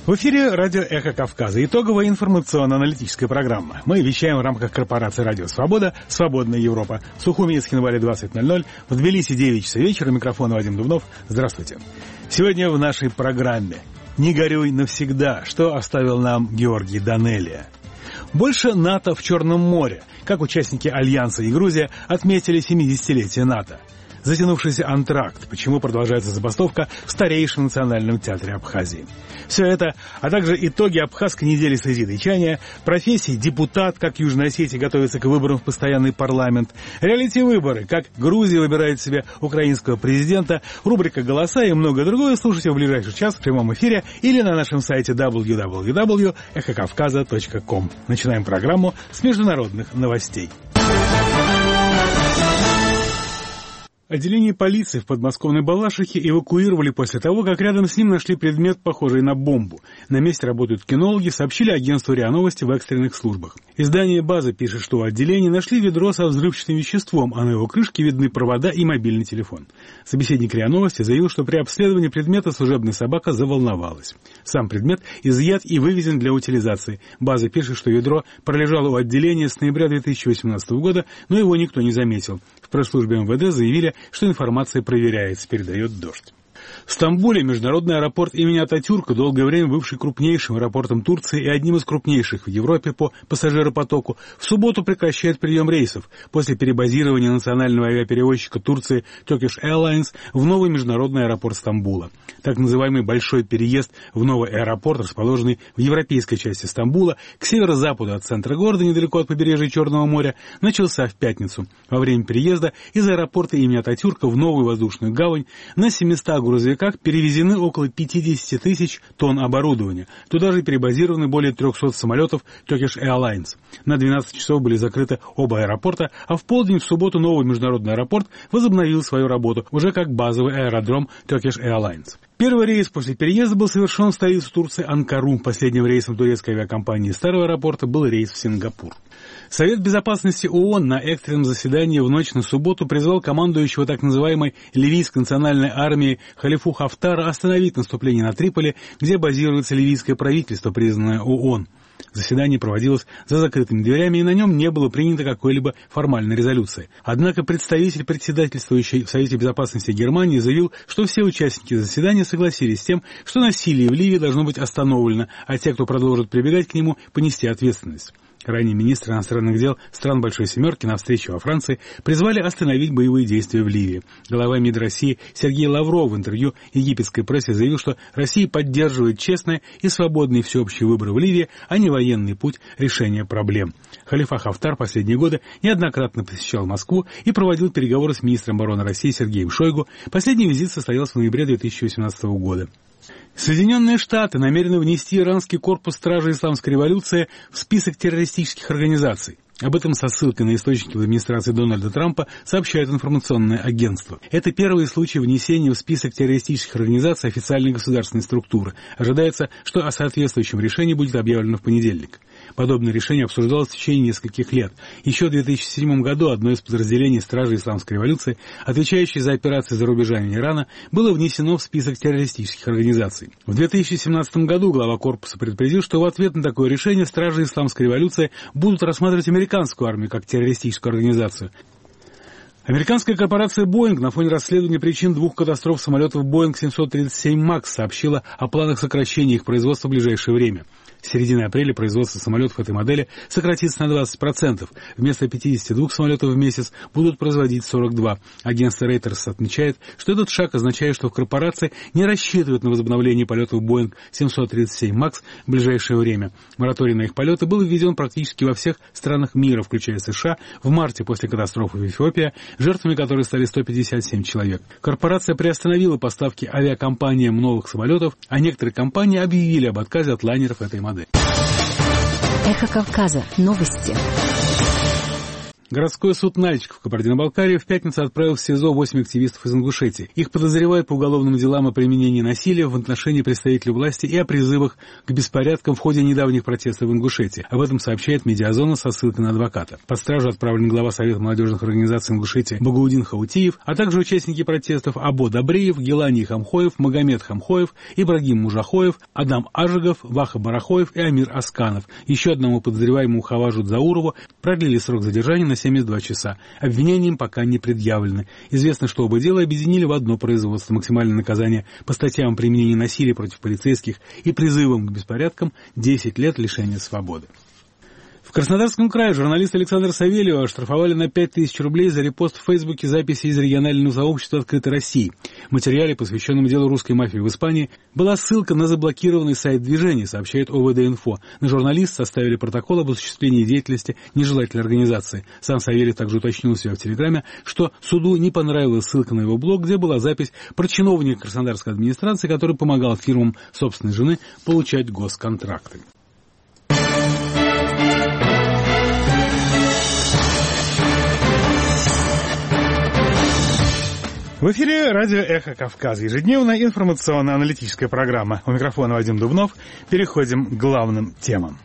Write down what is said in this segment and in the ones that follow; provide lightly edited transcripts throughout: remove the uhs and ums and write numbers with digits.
В эфире радио «Эхо Кавказа». Итоговая информационно-аналитическая программа. Мы вещаем в рамках корпорации «Радио Свобода», «Свободная Европа». В Сухуминске на Вале 20:00, в Тбилиси 9 часов вечера. Микрофон Вадим Дубнов. Здравствуйте. Сегодня в нашей программе «Не горюй навсегда», что оставил нам Георгий Данелия. Больше НАТО в Черном море. Как участники Альянса и Грузия отметили 70-летие НАТО. Затянувшийся антракт, почему продолжается забастовка в старейшем национальном театре Абхазии. Все это, а также итоги Абхазской недели созидычания, профессии депутат, как Южная Осетия готовится к выборам в постоянный парламент, реалити-выборы, как Грузия выбирает себе украинского президента, рубрика «Голоса» и многое другое слушайте в ближайший час в прямом эфире или на нашем сайте www.эхокавказа.ком. Начинаем программу с международных новостей. Отделение полиции в подмосковной Балашихе эвакуировали после того, как рядом с ним нашли предмет, похожий на бомбу. На месте работают кинологи, сообщили агентству РИА Новости в экстренных службах. Издание «База» пишет, что в отделении нашли ведро со взрывчатым веществом, а на его крышке видны провода и мобильный телефон. Собеседник РИА Новости заявил, что при обследовании предмета служебная собака заволновалась. Сам предмет изъят и вывезен для утилизации. «База» пишет, что ведро пролежало у отделения с ноября 2018 года, но его никто не заметил. В пресс-службе МВД заявили, что информация проверяется, передает «Дождь». В Стамбуле международный аэропорт имени Ататюрка, долгое время бывший крупнейшим аэропортом Турции и одним из крупнейших в Европе по пассажиропотоку, в субботу прекращает прием рейсов после перебазирования национального авиаперевозчика Турции Turkish Airlines в новый международный аэропорт Стамбула. Так называемый большой переезд в новый аэропорт, расположенный в европейской части Стамбула, к северо-западу от центра города, недалеко от побережья Черного моря, начался в пятницу. Во время переезда из аэропорта имени Ататюрка в новую воздушную гавань на 700 грузовиках перевезены около 50 тысяч тонн оборудования. Туда же перебазированы более 300 самолетов Turkish Airlines. На 12 часов были закрыты оба аэропорта, а в полдень в субботу новый международный аэропорт возобновил свою работу, уже как базовый аэродром Turkish Airlines. Первый рейс после переезда был совершен в столицу Турции Анкару. Последним рейсом турецкой авиакомпании старого аэропорта был рейс в Сингапур. Совет Безопасности ООН на экстренном заседании в ночь на субботу призвал командующего так называемой ливийской национальной армии Халифу Хафтара остановить наступление на Триполи, где базируется ливийское правительство, признанное ООН. Заседание проводилось за закрытыми дверями, и на нем не было принято какой-либо формальной резолюции. Однако представитель, председательствующий в Совете Безопасности Германии, заявил, что все участники заседания согласились с тем, что насилие в Ливии должно быть остановлено, а те, кто продолжит прибегать к нему, понести ответственность. Ранее министры иностранных дел стран Большой Семерки на встрече во Франции призвали остановить боевые действия в Ливии. Глава МИД России Сергей Лавров в интервью египетской прессе заявил, что Россия поддерживает честные и свободные всеобщие выборы в Ливии, а не военный путь решения проблем. Халифа Хафтар последние годы неоднократно посещал Москву и проводил переговоры с министром обороны России Сергеем Шойгу. Последний визит состоялся в ноябре 2018 года. Соединенные Штаты намерены внести иранский корпус стражи исламской революции в список террористических организаций. Об этом со ссылкой на источники в администрации Дональда Трампа сообщает информационное агентство. Это первый случай внесения в список террористических организаций официальной государственной структуры. Ожидается, что о соответствующем решении будет объявлено в понедельник. Подобное решение обсуждалось в течение нескольких лет. Еще в 2007 году одно из подразделений Стражи Исламской революции, отвечающее за операции за рубежами Ирана, было внесено в список террористических организаций. В 2017 году глава корпуса предупредил, что в ответ на такое решение Стражи Исламской революции будут рассматривать американскую армию как террористическую организацию. Американская корпорация Boeing на фоне расследования причин двух катастроф самолетов Boeing 737 MAX сообщила о планах сокращения их производства в ближайшее время. С середины апреля производство самолетов этой модели сократится на 20%. Вместо 52 самолетов в месяц будут производить 42. Агентство Reuters отмечает, что этот шаг означает, что в корпорации не рассчитывают на возобновление полетов Boeing 737 MAX в ближайшее время. Мораторий на их полеты был введен практически во всех странах мира, включая США, в марте после катастрофы в Эфиопии, жертвами которой стали 157 человек. Корпорация приостановила поставки авиакомпаниям новых самолетов, а некоторые компании объявили об отказе от лайнеров этой модели. Эхо Кавказа. Новости. Городской суд Нальчик в Кабардино-Балкарии в пятницу отправил в СИЗО 8 активистов из Ингушетии. Их подозревают по уголовным делам о применении насилия в отношении представителей власти и о призывах к беспорядкам в ходе недавних протестов в Ингушетии. Об этом сообщает «Медиазона» со ссылкой на адвоката. Под стражу отправлен глава Совета молодежных организаций Ингушетии Багаудин Хаутиев, а также участники протестов Або Добреев, Гелани Хамхоев, Магомед Хамхоев, Ибрагим Мужахоев, Адам Ажигов, Ваха Барахоев и Амир Асканов. Еще одному подозреваемому Хаважу Заурову продлили срок задержания на 72 часа. Обвинения им пока не предъявлены. Известно, что оба дела объединили в одно производство. Максимальное наказание по статьям о применении насилия против полицейских и призывам к беспорядкам – 10 лет лишения свободы. В Краснодарском крае журналиста Александра Савельева оштрафовали на 5000 рублей за репост в Фейсбуке записи из регионального сообщества «Открытой России». В материале, посвященном делу русской мафии в Испании, была ссылка на заблокированный сайт движения, сообщает ОВД-Инфо. На журналиста составили протокол об осуществлении деятельности нежелательной организации. Сам Савельев также уточнил у себя в Телеграме, что суду не понравилась ссылка на его блог, где была запись про чиновника Краснодарской администрации, который помогал фирмам собственной жены получать госконтракты. В эфире радио «Эхо Кавказа». Ежедневная информационно-аналитическая программа. У микрофона Вадим Дубнов. Переходим к главным темам.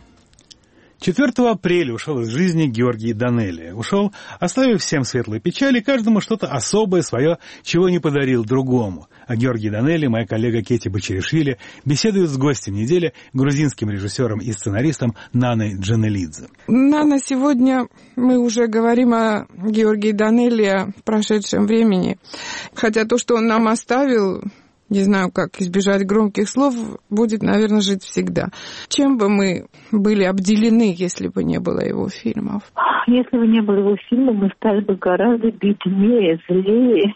4 апреля ушел из жизни Георгий Данелия. Ушел, оставив всем светлые печали, каждому что-то особое свое, чего не подарил другому. О Георгии Данелии моя коллега Кети Бачеришвили беседует с гостем недели, грузинским режиссером и сценаристом Наной Джанелидзе. Нана, сегодня мы уже говорим о Георгии Данелии, в прошедшем времени. Хотя то, что он нам оставил, не знаю, как избежать громких слов, будет, наверное, жить всегда. Чем бы мы были обделены, если бы не было его фильмов? Если бы не было его фильмов, мы стали бы гораздо беднее, злее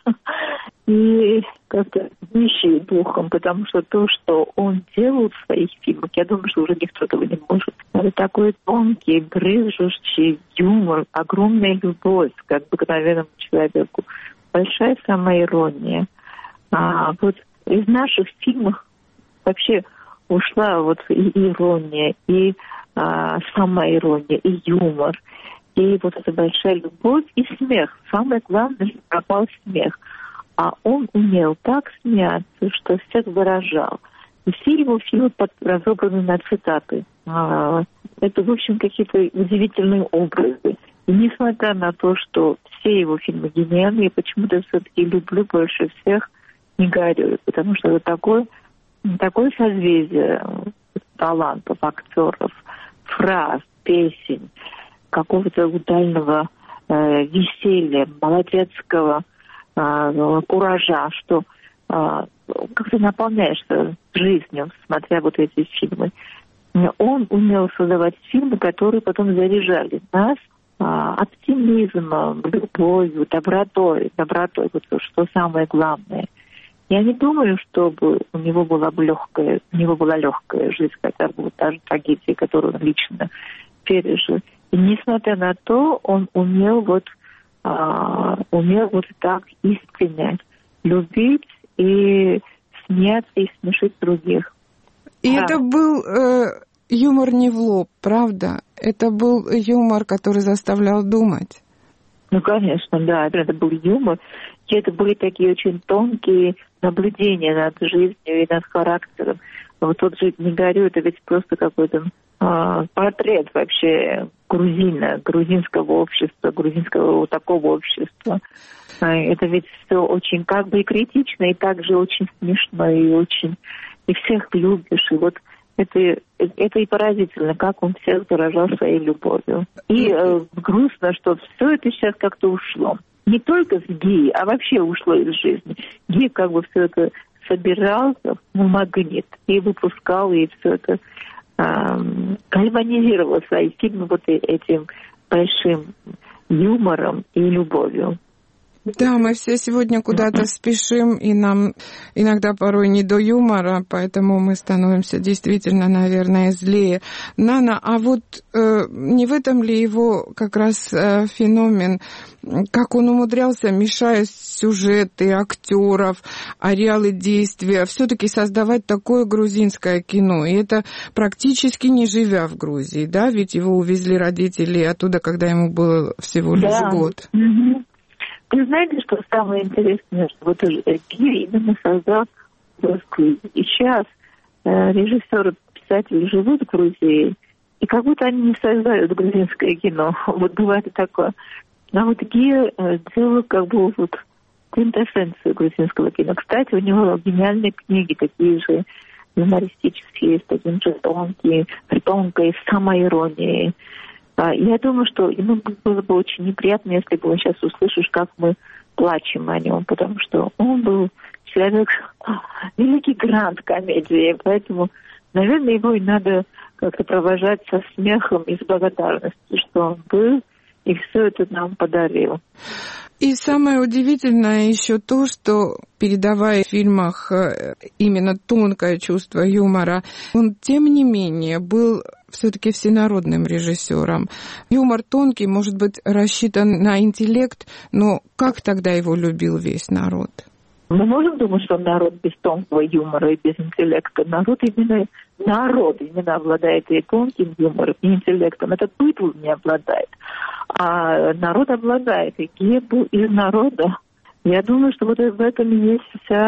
и как-то нищие духом, потому что то, что он делал в своих фильмах, я думаю, что уже никто этого не может. Это такой тонкий, брызжущий юмор, огромная любовь к обыкновенному человеку, большая самоирония. Вот из наших фильмов вообще ушла вот и ирония, и самоирония, и юмор, и вот эта большая любовь, и смех. Самое главное, что пропал смех. А он умел так смеяться, что всех выражал. И все его фильмы разобраны на цитаты. Это, в общем, какие-то удивительные образы. И несмотря на то, что все его фильмы гениальные, почему-то все-таки люблю больше всех «Не горюй», потому что это такое созвездие талантов, актеров, фраз, песен, какого-то удального веселья, молодецкого куража, что как-то наполняешься жизнью, смотря вот эти фильмы. Он умел создавать фильмы, которые потом заряжали нас оптимизмом, любовью, добротой, вот то, что самое главное. Я не думаю, чтобы у него была легкая жизнь, хотя бы вот та же трагедия, которую он лично пережил. И несмотря на то, он умел вот так искренне любить и смеяться и смешить других. И это был юмор не в лоб, правда? Это был юмор, который заставлял думать. Ну, конечно, да, это был юмор. И это были такие очень тонкие наблюдения над жизнью и над характером. Вот тот же «Не горю» — это ведь просто какой-то портрет вообще грузинского общества, грузинского вот такого общества. Это ведь все очень как бы и критично, и также очень смешно, и всех любишь. И вот это и поразительно, как он всех заражал своей любовью. И грустно, что все это сейчас как-то ушло. Не только с Ги, а вообще ушло из жизни. Ги как бы все это собирал в магнит и выпускал, и все это гальванизировал свои фильмы вот этим большим юмором и любовью. Да, мы все сегодня куда-то спешим, и нам иногда порой не до юмора, поэтому мы становимся действительно, наверное, злее. Нана, а вот не в этом ли его как раз феномен, как он умудрялся, мешая сюжеты актеров, ареалы действия, все-таки создавать такое грузинское кино, и это практически не живя в Грузии, да, ведь его увезли родители оттуда, когда ему было всего лишь год. Вы знаете, что самое интересное, что вот Гир именно создал Грузию. И сейчас режиссеры, писатели живут в Грузии, и как будто они не создают грузинское кино. Вот бывает и такое. А вот Гир делал как бы вот квинтэссенцию грузинского кино. Кстати, у него гениальные книги, такие же юмористические, с таким же тонкой самоиронией. Я думаю, что ему было бы очень неприятно, если бы он сейчас услышишь, как мы плачем о нем, потому что он был человек, великий грант комедии, поэтому, наверное, его и надо как-то провожать со смехом и с благодарностью, что он был и все это нам подарил. И самое удивительное еще то, что, передавая в фильмах именно тонкое чувство юмора, он, тем не менее, был все-таки всенародным режиссером. Юмор тонкий, может быть, рассчитан на интеллект, но как тогда его любил весь народ? Мы можем думать, что народ без тонкого юмора и без интеллекта. Народ именно обладает и тонким юмором, и интеллектом. Этот бытл не обладает. А народ обладает. И Гир был из народа. Я думаю, что вот в этом и есть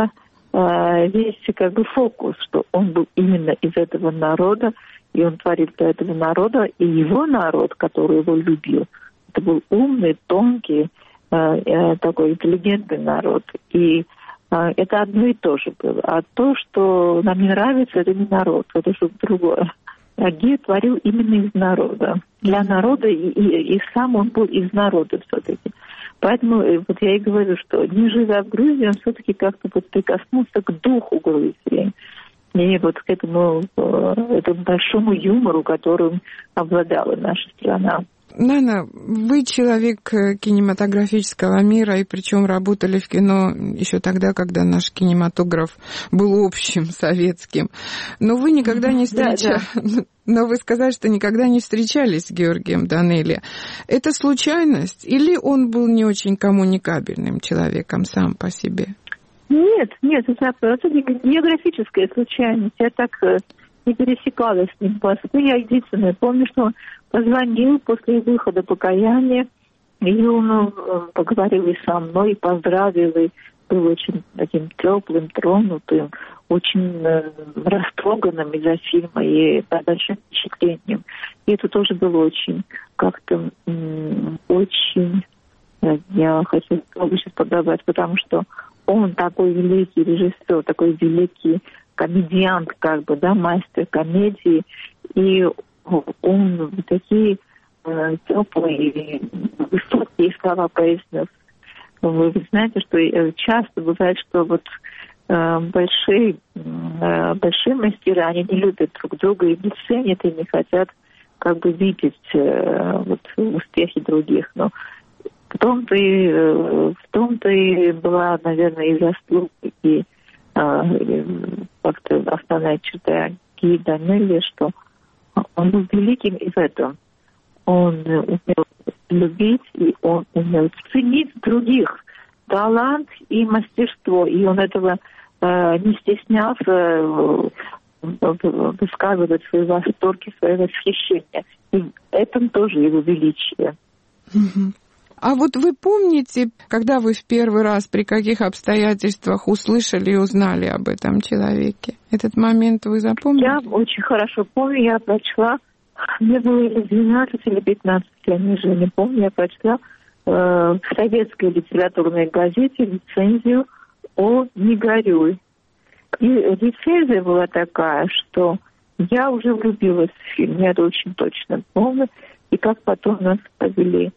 весь как бы фокус, что он был именно из этого народа, и он творил для этого народа, и его народ, который его любил, это был умный, тонкий, такой интеллигентный народ. И это одно и то же было. А то, что нам не нравится, это не народ, это что-то другое. А Гир творил именно из народа. Для народа, и сам он был из народа все-таки. Поэтому вот я и говорю, что не живя в Грузии, он все-таки как-то вот прикоснулся к духу Грузии. И вот к этому большому юмору, которым обладала наша страна. Нана, вы человек кинематографического мира, и причем работали в кино еще тогда, когда наш кинематограф был общим, советским. Но вы никогда не встречались... Но вы сказали, что никогда не встречались с Георгием Данелия. Это случайность или он был не очень коммуникабельным человеком сам по себе? Нет, это географическая случайность. Я так не пересекалась с ним. Я единственное помню, что он позвонил после выхода «Покаяния», и он поговорил и со мной, и поздравил, и был очень таким теплым, тронутым, очень растроганным из-за фильма и под большим впечатлением. И это тоже было очень как-то очень... Я хочу сейчас подобрать, потому что он такой великий режиссер, такой великий комедиант, как бы, да, мастер комедии, и он такие теплые, высокие слова произнес. Вы знаете, что часто бывает, что вот большие мастера, они не любят друг друга и не ценят, и не хотят как бы видеть вот успехи других, но в том-то и была, наверное, и заслуга, и как-то основная черта Гира Данелия, что он был великим и в этом. Он умел любить, и он умел ценить других талант и мастерство. И он этого не стеснялся высказывать свои восторги, свои восхищения. И в этом тоже его величие. А вот вы помните, когда вы в первый раз, при каких обстоятельствах услышали и узнали об этом человеке? Этот момент вы запомнили? Я очень хорошо помню, я прочла, мне было или 12, или 15, я не помню, я прочла в советской литературной газете рецензию о «Не горюй». И рецензия была такая, что я уже влюбилась в фильм, я это очень точно помню, и как потом нас повели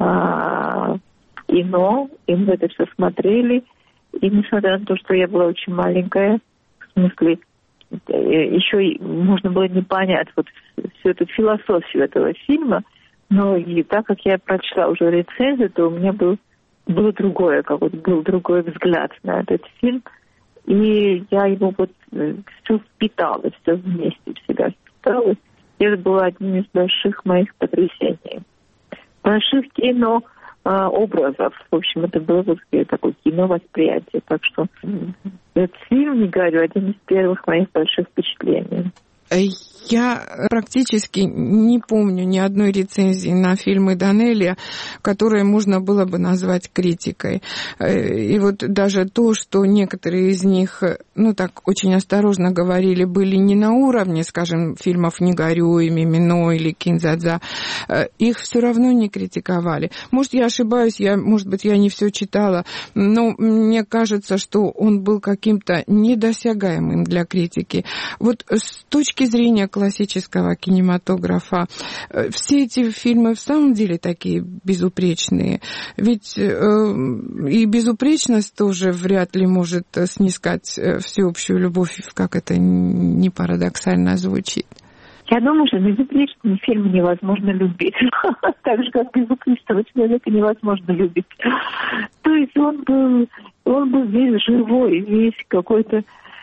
кино, и мы это все смотрели, и несмотря на то, что я была очень маленькая, в смысле, еще можно было не понять вот всю эту философию этого фильма, но и так как я прочла уже рецензию, то у меня был был другой взгляд на этот фильм. И я его все впитала, все вместе в себя впитала. И это было одним из больших моих потрясений. Больших кинообразов. В общем, это было такое киновосприятие. Так что этот фильм, не говорю, один из первых моих больших впечатлений. Я практически не помню ни одной рецензии на фильмы Данелия, которые можно было бы назвать критикой. И вот даже то, что некоторые из них, так очень осторожно говорили, были не на уровне, скажем, фильмов «Не горюй», «Мимино» или «Кинзадза», их все равно не критиковали. Может, я ошибаюсь, может быть, я не все читала, но мне кажется, что он был каким-то недосягаемым для критики. Вот с точки зрения классического кинематографа, все эти фильмы в самом деле такие безупречные. Ведь и безупречность тоже вряд ли может снискать всеобщую любовь, как это ни парадоксально звучит. Я думаю, что безупречный фильм невозможно любить. Так же, как безупречного человека невозможно любить. То есть он был весь живой, весь какой-то...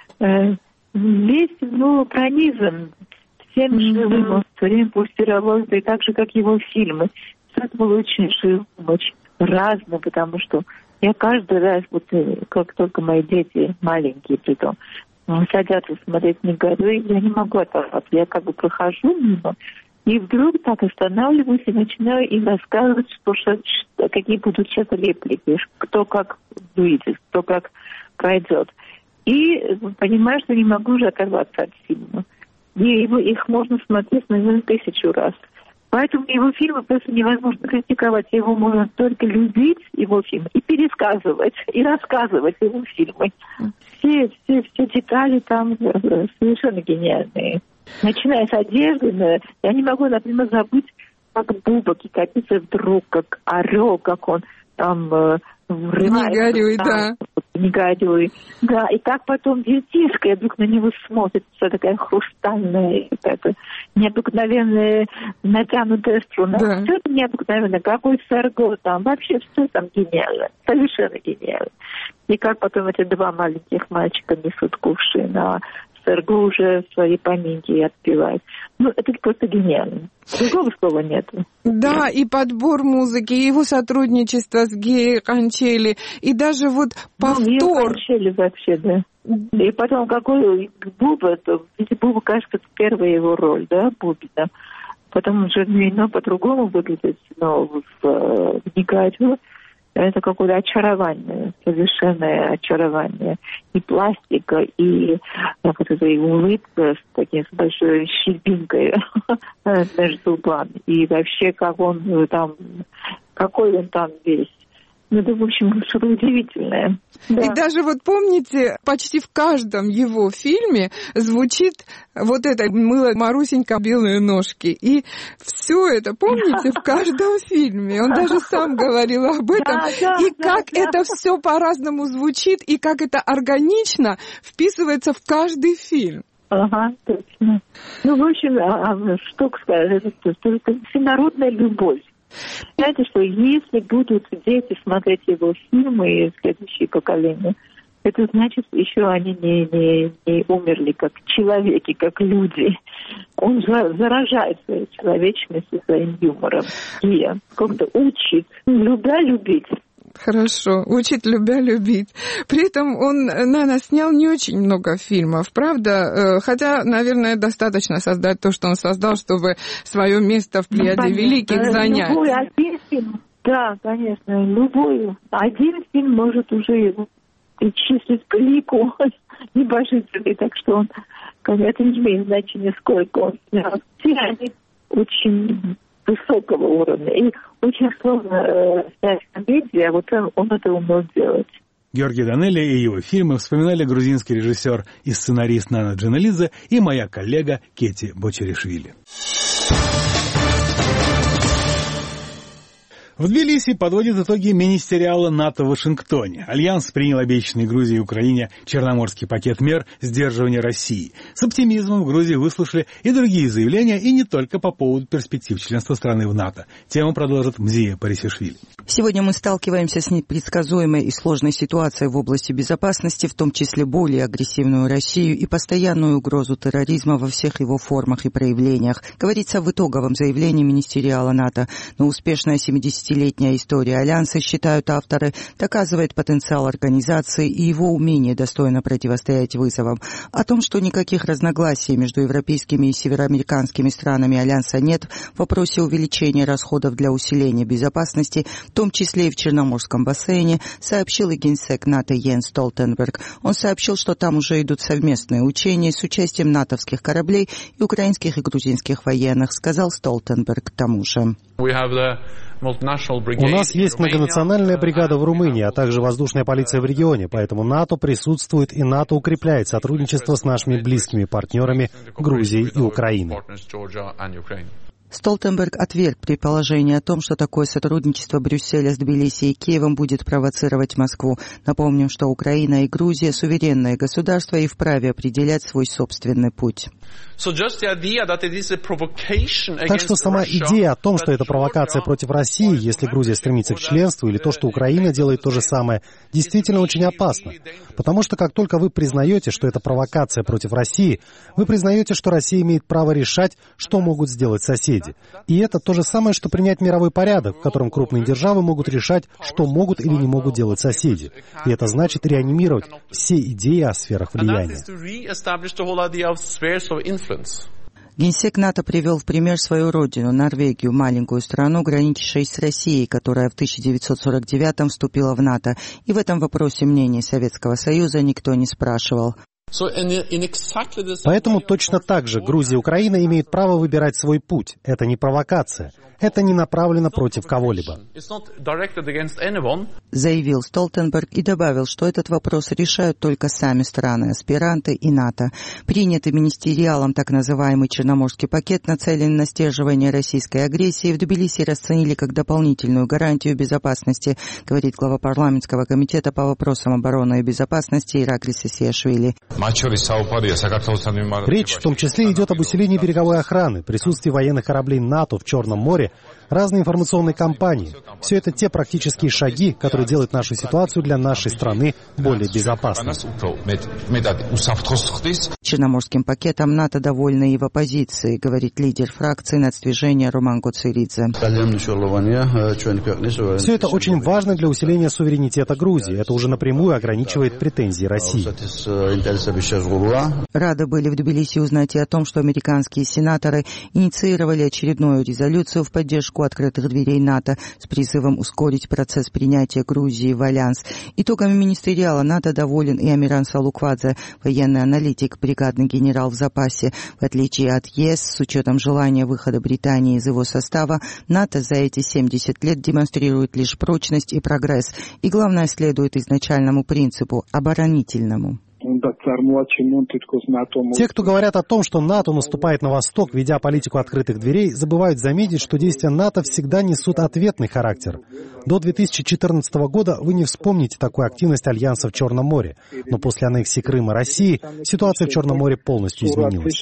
Весь пронизан всем живым, он все время пульсировался, и так же, как его фильмы. Все это было очень живым, очень разным, потому что я каждый раз, как только мои дети, маленькие притом, садятся смотреть «Не горюй», я не могу оторваться. Я прохожу мимо, и вдруг так останавливаюсь и начинаю им рассказывать, какие будут сейчас реплики, кто как выйдет, кто как пройдет. И понимаю, что не могу уже оторваться от фильма. И их можно смотреть, наверное, 1000 раз. Поэтому его фильмы просто невозможно критиковать. Его можно только любить, его фильмы, и пересказывать, и рассказывать его фильмы. Все детали там совершенно гениальные. Начиная с одежды, я не могу, например, забыть, как Буба катится вдруг, как орел, как он там врывается. Не горюй, да. Не горюй. Да, и так потом детишка, я вдруг на него смотрит, вся такая хрустальная, необыкновенная натянутая струна. Да. Все это необыкновенно. Какой Серго там. Вообще все там гениально. Совершенно гениально. И как потом эти два маленьких мальчика несут кувшин, а Серго уже свои поминки отпевает. Это просто гениально. Другого слова нет. Да, и подбор музыки, и его сотрудничество с Геей Кончели, и даже повтор. Гея Кончели вообще, да. И потом какой Буба, Буба, кажется, это первая его роль, да, Бубина. Потом уже по-другому выглядит, но в «Не. Это какое-то очарование, совершенное очарование. И пластика, и улыбка с большой щербинкой между зубами. И вообще, какой он там весь. Это, в общем, что-то удивительное. Да. И даже помните, почти в каждом его фильме звучит это «Мыла Марусенька белые ножки». И все это, помните, в каждом фильме. Он даже сам говорил об этом. Это все по-разному звучит, и как это органично вписывается в каждый фильм. Ага, точно. В общем, что сказать, это всенародная любовь. Знаете, что если будут дети смотреть его фильмы и следующие поколения, это значит, еще они не умерли как человеки, как люди. Он заражает своей человечностью, своим юмором. И как-то учит, любя любить. Хорошо, учит любя любить. При этом он, наверное, снял не очень много фильмов, правда? Хотя, наверное, достаточно создать то, что он создал, чтобы свое место в плеяде великих занять. Любой один фильм, да, конечно, любой один фильм может уже его причислить к лику небожителей, так что это не имеет значения, сколько он снял. Все они очень высокого уровня. И очень сложно снять комедию, а он это умел делать. Георгий Данелия и его фильмы вспоминали грузинский режиссер и сценарист Нана Джаналидзе и моя коллега Кети Бочаришвили. В Тбилиси подводят итоги министериала НАТО в Вашингтоне. Альянс принял обещанный Грузии и Украине Черноморский пакет мер сдерживания России. С оптимизмом в Грузии выслушали и другие заявления, и не только по поводу перспектив членства страны в НАТО. Тему продолжит Мзия Парисишвили. Сегодня мы сталкиваемся с непредсказуемой и сложной ситуацией в области безопасности, в том числе более агрессивную Россию и постоянную угрозу терроризма во всех его формах и проявлениях, говорится в итоговом заявлении министериала НАТО. Но успешная 70-летняя история Альянса, считают авторы, доказывает потенциал организации и его умение достойно противостоять вызовам. О том, что никаких разногласий между европейскими и североамериканскими странами Альянса нет в вопросе увеличения расходов для усиления безопасности, в том числе и в Черноморском бассейне, сообщил и генсек НАТО Йенс Столтенберг. Он сообщил, что там уже идут совместные учения с участием натовских кораблей и украинских и грузинских военных, сказал Столтенберг тому же. У нас есть многонациональная бригада в Румынии, а также воздушная полиция в регионе, поэтому НАТО присутствует и НАТО укрепляет сотрудничество с нашими близкими партнерами Грузией и Украиной. Столтенберг отверг предположение о том, что такое сотрудничество Брюсселя с Тбилиси и Киевом будет провоцировать Москву. Напомним, что Украина и Грузия – суверенные государства и вправе определять свой собственный путь. Так что сама идея о том, что это провокация против России, если Грузия стремится к членству, или то, что Украина делает то же самое, действительно очень опасно. Потому что как только вы признаете, что это провокация против России, вы признаете, что Россия имеет право решать, что могут сделать соседи. И это то же самое, что принять мировой порядок, в котором крупные державы могут решать, что могут или не могут делать соседи. И это значит реанимировать все идеи о сферах влияния. Генсек НАТО привел в пример свою родину, Норвегию, маленькую страну, граничащую с Россией, которая в 1949-м вступила в НАТО. И в этом вопросе мнения Советского Союза никто не спрашивал. Поэтому точно так же Грузия и Украина имеют право выбирать свой путь. Это не провокация. Это не направлено против кого-либо. Заявил Столтенберг и добавил, что этот вопрос решают только сами страны, аспиранты и НАТО. Принятый министериалом так называемый Черноморский пакет, нацеленный на сдерживание российской агрессии, в Тбилиси расценили как дополнительную гарантию безопасности, говорит глава парламентского комитета по вопросам обороны и безопасности Ираклий Сесиашвили. Речь в том числе идет об усилении береговой охраны, присутствии военных кораблей НАТО в Черном море, разные информационные кампании. Все это те практические шаги, которые делают нашу ситуацию для нашей страны более безопасной. Черноморским пакетом НАТО довольны и в оппозиции, говорит лидер фракции нацдвижения Роман Гоцеридзе. Все это очень важно для усиления суверенитета Грузии. Это уже напрямую ограничивает претензии России. Рады были в Тбилиси узнать и о том, что американские сенаторы инициировали очередную резолюцию в поддержку открытых дверей НАТО с призывом ускорить процесс принятия Грузии в Альянс. Итогами министериала НАТО доволен и Амиран Салуквадзе, военный аналитик, бригадный генерал в запасе. В отличие от ЕС, с учетом желания выхода Британии из его состава, НАТО за эти 70 лет демонстрирует лишь прочность и прогресс. И главное, следует изначальному принципу – оборонительному. Те, кто говорят о том, что НАТО наступает на восток, ведя политику открытых дверей, забывают заметить, что действия НАТО всегда несут ответный характер. До 2014 года вы не вспомните такую активность Альянса в Черном море. Но после аннексии Крыма России ситуация в Черном море полностью изменилась.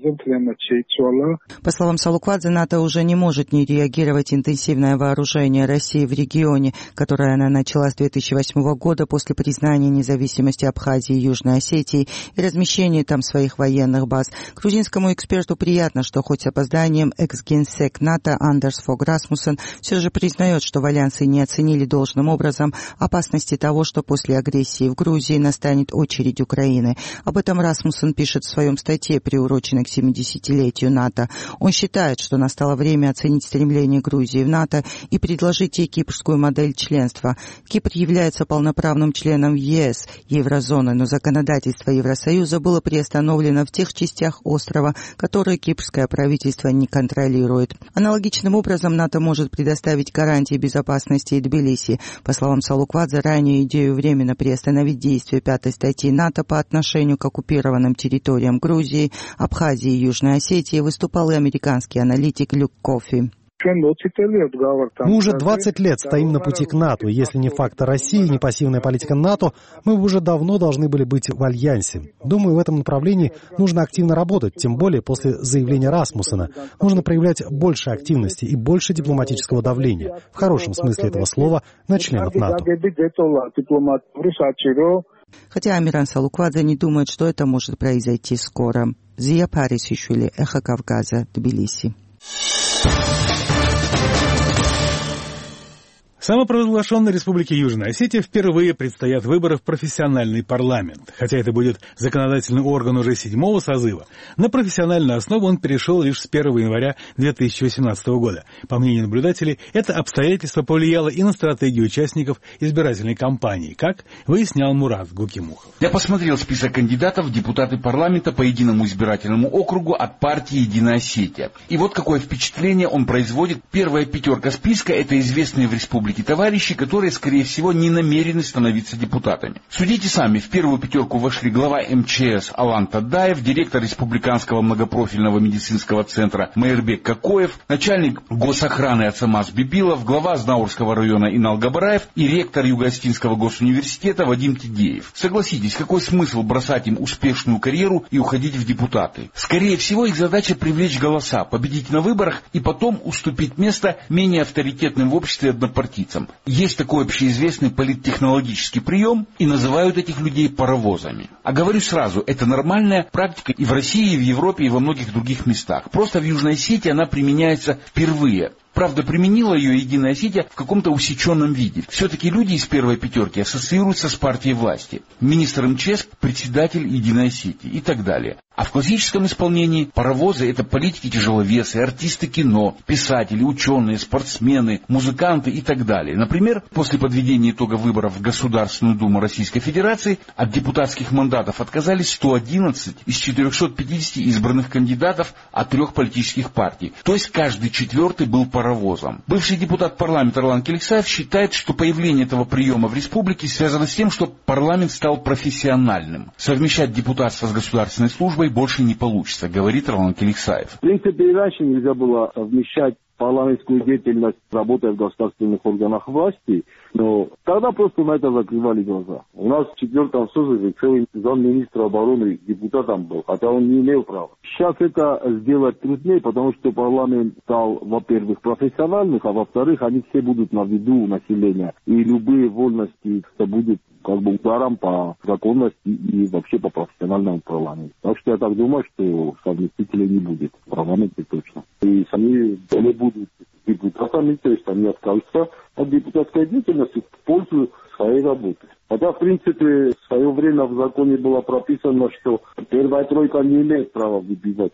По словам Салуквадзе, НАТО уже не может не реагировать интенсивное вооружение России в регионе, которое она начала с 2008 года после признания независимости Абхазии и Южной Осетии и размещения там своих военных баз. Грузинскому эксперту приятно, что хоть с опозданием экс-генсек НАТО Андерс Фог Расмуссен все же признает, что в Альянсе не оценили должным образом опасности того, что после агрессии в Грузии настанет очередь Украины. Об этом Расмуссен пишет в своем статье, приуроченной к 70-летию НАТО. Он считает, что настало время оценить стремление Грузии в НАТО и предложить ей кипрскую модель членства. Кипр является полноправным членом ЕС, еврозоны, но законодательство Евросоюза было приостановлено в тех частях острова, которые кипрское правительство не контролирует. Аналогичным образом НАТО может предоставить гарантии безопасности и Тбилиси. По словам Салуквадзе, ранее идею временно приостановить действие 5-й статьи НАТО по отношению к оккупированным территориям Грузии, Абхазии и Южной Осетии выступал и американский аналитик Люк Кофи. Мы уже 20 лет стоим на пути к НАТО, и если не фактор России, не пассивная политика НАТО, мы уже давно должны были быть в альянсе. Думаю, в этом направлении нужно активно работать, тем более после заявления Расмуссена. Нужно проявлять больше активности и больше дипломатического давления, в хорошем смысле этого слова, на членов НАТО. Хотя Амиран Салуквадзе не думает, что это может произойти скоро. Зия Парисишвили, Эхо Кавказа, Тбилиси. В самопровозглашенной Республике Южная Осетия впервые предстоят выборы в профессиональный парламент. Хотя это будет законодательный орган уже 7-го созыва, на профессиональную основу он перешел лишь с 1 января 2018 года. По мнению наблюдателей, это обстоятельство повлияло и на стратегию участников избирательной кампании, как выяснял Мурат Гукимухов. Я посмотрел список кандидатов в депутаты парламента по единому избирательному округу от партии «Единая Осетия». И вот какое впечатление он производит. Первая пятерка списка – это известные в республике товарищи, которые, скорее всего, не намерены становиться депутатами. Судите сами, в первую пятерку вошли глава МЧС Алан Тадаев, директор Республиканского многопрофильного медицинского центра Майырбек Кокоев, начальник госохраны Ацамаз Бибилов, глава Знаурского района Инал Габараев и ректор Юго-Осетинского госуниверситета Вадим Тидеев. Согласитесь, какой смысл бросать им успешную карьеру и уходить в депутаты? Скорее всего, их задача привлечь голоса, победить на выборах и потом уступить место менее авторитетным в обществе однопартийцам. Есть такой общеизвестный политтехнологический прием, и называют этих людей паровозами. А говорю сразу, это нормальная практика и в России, и в Европе, и во многих других местах. Просто в Южной Осетии она применяется впервые. Правда, применила ее Единая Осетия в каком-то усеченном виде. Все-таки люди из первой пятерки ассоциируются с партией власти. Министр МЧС, председатель Единой Осетии и так далее. А в классическом исполнении паровозы – это политики-тяжеловесы, артисты кино, писатели, ученые, спортсмены, музыканты и так далее. Например, после подведения итога выборов в Государственную Думу Российской Федерации от депутатских мандатов отказались 111 из 450 избранных кандидатов от 3 политических партий. То есть каждый четвертый был паровозом. Бывший депутат парламента Орлан Келексаев считает, что появление этого приема в республике связано с тем, что парламент стал профессиональным. Совмещать депутатство с государственной службой больше не получится, говорит Орлан Келексаев. В принципе, и раньше нельзя было совмещать парламентскую деятельность, работая в государственных органах власти, но тогда просто на это закрывали глаза. У нас в 4-м созыве целый замминистра обороны депутатом был, хотя он не имел права. Сейчас это сделать труднее, потому что парламент стал, во-первых, профессиональным, а во-вторых, они все будут на виду населения. И любые вольности, это будет как бы ударом по законности и вообще по профессиональному парламенту. Так что я так думаю, что совместителей не будет в парламенте точно. И сами не будут депутатами, то есть они откажутся от депутатской деятельности в пользу своей работы. Хотя, в принципе, в свое время в законе было прописано, что первая тройка не имеет права выбивать.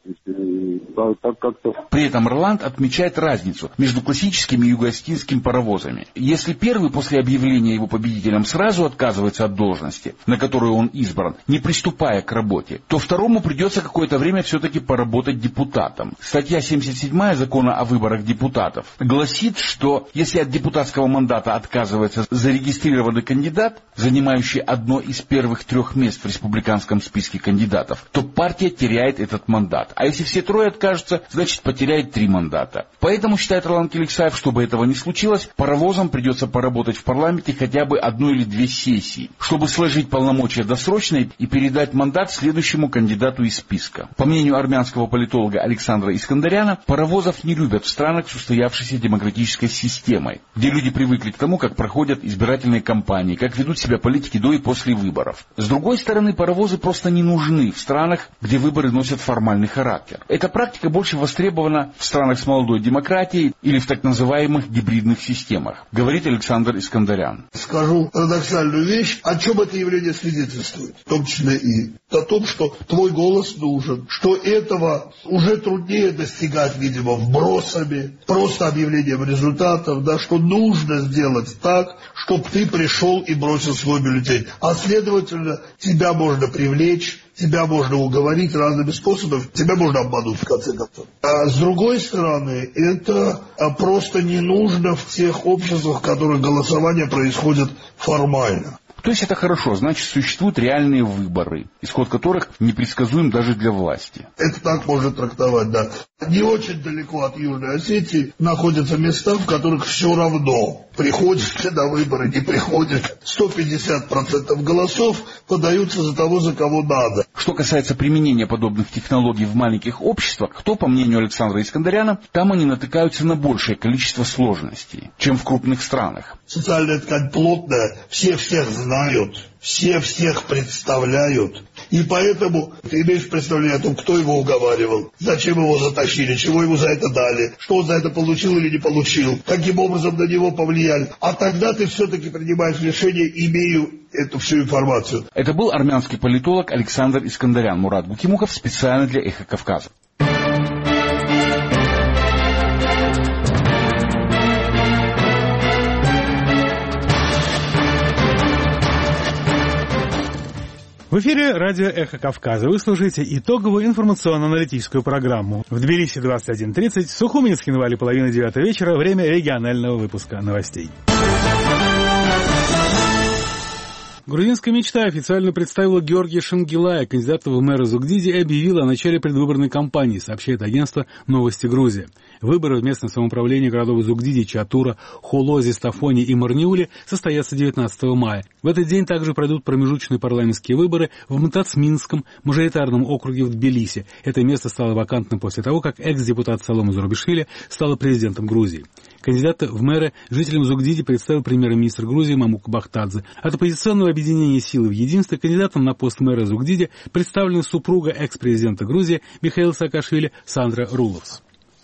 Так как-то. При этом Ирланд отмечает разницу между классическими и юго-осетинскими паровозами. Если первый после объявления его победителем сразу отказывается от должности, на которую он избран, не приступая к работе, то второму придется какое-то время все-таки поработать депутатом. Статья 77 закона о выборах депутатов гласит, что если от депутатского мандата отказывается зарегистрированный кандидат, занимающий одно из первых 3 мест в республиканском списке кандидатов, то партия теряет этот мандат. А если все 3 откажутся, значит потеряет 3 мандата. Поэтому, считает Орлан Келексаев, чтобы этого не случилось, паровозам придется поработать в парламенте хотя бы 1 или 2 сессии, чтобы сложить полномочия досрочно и передать мандат следующему кандидату из списка. По мнению армянского политолога Александра Искандаряна, паровозов не любят в странах с устоявшейся демократической системой, где люди привыкли к тому, как проходят избирательные кампании, как ведут себя политики до и после выборов. С другой стороны, паровозы просто не нужны в странах, где выборы носят формальный характер. Эта практика больше востребована в странах с молодой демократией или в так называемых гибридных системах, говорит Александр Искандарян. Скажу парадоксальную вещь, о чем это явление свидетельствует, в том числе и о том, что твой голос нужен, что этого уже труднее достигать, видимо, вбросами, просто объявлением результатов, да, что нужно сделать так, чтобы ты пришел и бросил свой бюллетень. А следовательно, тебя можно привлечь, тебя можно уговорить разными способами, тебя можно обмануть в конце концов. А с другой стороны, это просто не нужно в тех обществах, в которых голосование происходит формально. То есть это хорошо, значит, существуют реальные выборы, исход которых непредсказуем даже для власти. Это так можно трактовать, да. Не очень далеко от Южной Осетии находятся места, в которых все равно, приходишь ты на выборы, не приходишь. 150% голосов подаются за того, за кого надо. Что касается применения подобных технологий в маленьких обществах, то, по мнению Александра Искандаряна, там они натыкаются на большее количество сложностей, чем в крупных странах. Социальная ткань плотная, все всех знают, все всех представляют. И поэтому ты имеешь представление о том, кто его уговаривал, зачем его затащили, чего ему за это дали, что он за это получил или не получил, каким образом на него повлияли. А тогда ты все-таки принимаешь решение, имея эту всю информацию. Это был армянский политолог Александр Искандарян. Мурат Гукимухов специально для «Эхо Кавказа». В эфире радио «Эхо Кавказа». Вы слушаете итоговую информационно-аналитическую программу. В Тбилиси 21:30, в Сухуми и Цхинвале 8:30 вечера, время регионального выпуска новостей. Грузинская мечта официально представила Георгия Шангилая, кандидата в мэры Зугдиди, и объявила о начале предвыборной кампании, сообщает агентство «Новости Грузия». Выборы в местное самоуправление городов Зугдиди, Чатура, Холози, Стафони и Марниули состоятся 19 мая. В этот день также пройдут промежуточные парламентские выборы в Мтацминском мажоритарном округе в Тбилиси. Это место стало вакантным после того, как экс-депутат Салома Зурабишвили стала президентом Грузии. Кандидата в мэры жителям Зугдиди представил премьер-министр Грузии Мамука Бахтадзе. От оппозиционного объединения «Силы в единстве» кандидатом на пост мэра Зугдиди представлена супруга экс-президента Грузии Михаила Саакашвили Сандра Руловс.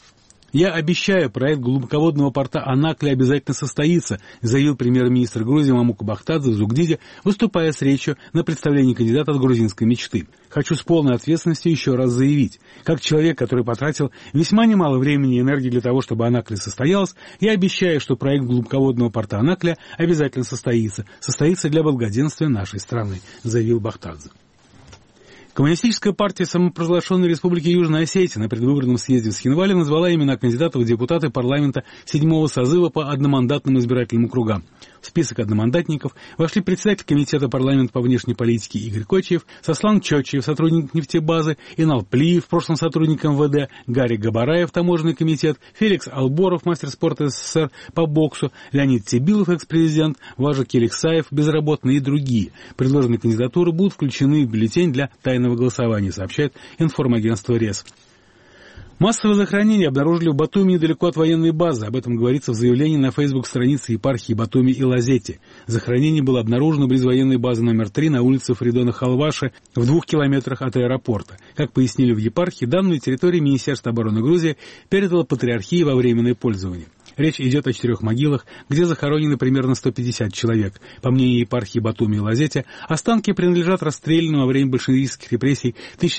«Я обещаю, проект глубоководного порта Анакли обязательно состоится», заявил премьер-министр Грузии Мамука Бахтадзе в Зугдиде, выступая с речью на представлении кандидата от грузинской мечты. «Хочу с полной ответственностью еще раз заявить. Как человек, который потратил весьма немало времени и энергии для того, чтобы Анакли состоялась, я обещаю, что проект глубоководного порта Анакли обязательно состоится для благоденствия нашей страны», заявил Бахтадзе. Коммунистическая партия самопровозглашенной Республики Южная Осетия на предвыборном съезде в Цхинвале назвала имена кандидатов в депутаты парламента 7-го созыва по одномандатным избирательным округам. В список одномандатников вошли председатель комитета парламента по внешней политике Игорь Кочиев, Сослан Чочиев, сотрудник нефтебазы, Инал Плиев, в прошлом сотрудник МВД, Гарри Габараев, таможенный комитет, Феликс Алборов, мастер спорта СССР по боксу, Леонид Тибилов, экс-президент, Важа Келексаев, безработный и другие. Предложенные кандидатуры будут включены в бюллетень для тайного голосования, сообщает информагентство РЕС. Массовое захоронение обнаружили в Батуми недалеко от военной базы. Об этом говорится в заявлении на фейсбук-странице епархии Батуми и Лазети. Захоронение было обнаружено близ военной базы номер 3 на улице Фридона Халваши в 2 километрах от аэропорта. Как пояснили в епархии, данную территорию Министерство обороны Грузии передало патриархии во временное пользование. Речь идет о 4 могилах, где захоронены примерно 150 человек. По мнению епархии Батуми и Лазети, останки принадлежат расстрелянным во время большевистских репрессий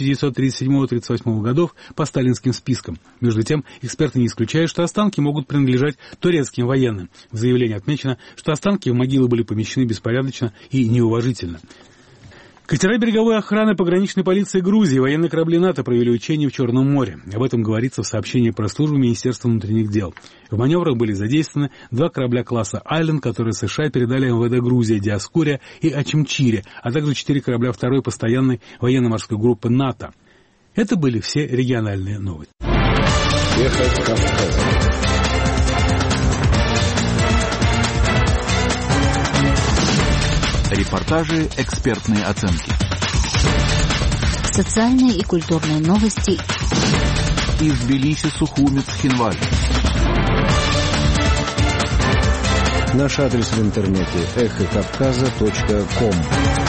1937-1938 годов по сталинским спискам. Между тем, эксперты не исключают, что останки могут принадлежать турецким военным. В заявлении отмечено, что останки в могилы были помещены беспорядочно и неуважительно. Катера береговой охраны пограничной полиции Грузии и военные корабли НАТО провели учения в Черном море. Об этом говорится в сообщении пресс-службы Министерства внутренних дел. В маневрах были задействованы 2 корабля класса «Айленд», которые США передали МВД Грузии «Диаскурия» и «Ачимчире», а также 4 корабля 2-й постоянной военно-морской группы НАТО. Это были все региональные новости. Эхо Кавказа. Репортажи, экспертные оценки. Социальные и культурные новости. Из Тбилиси, Сухуми, Цхинвале. Наш адрес в интернете эхокавказа.ком.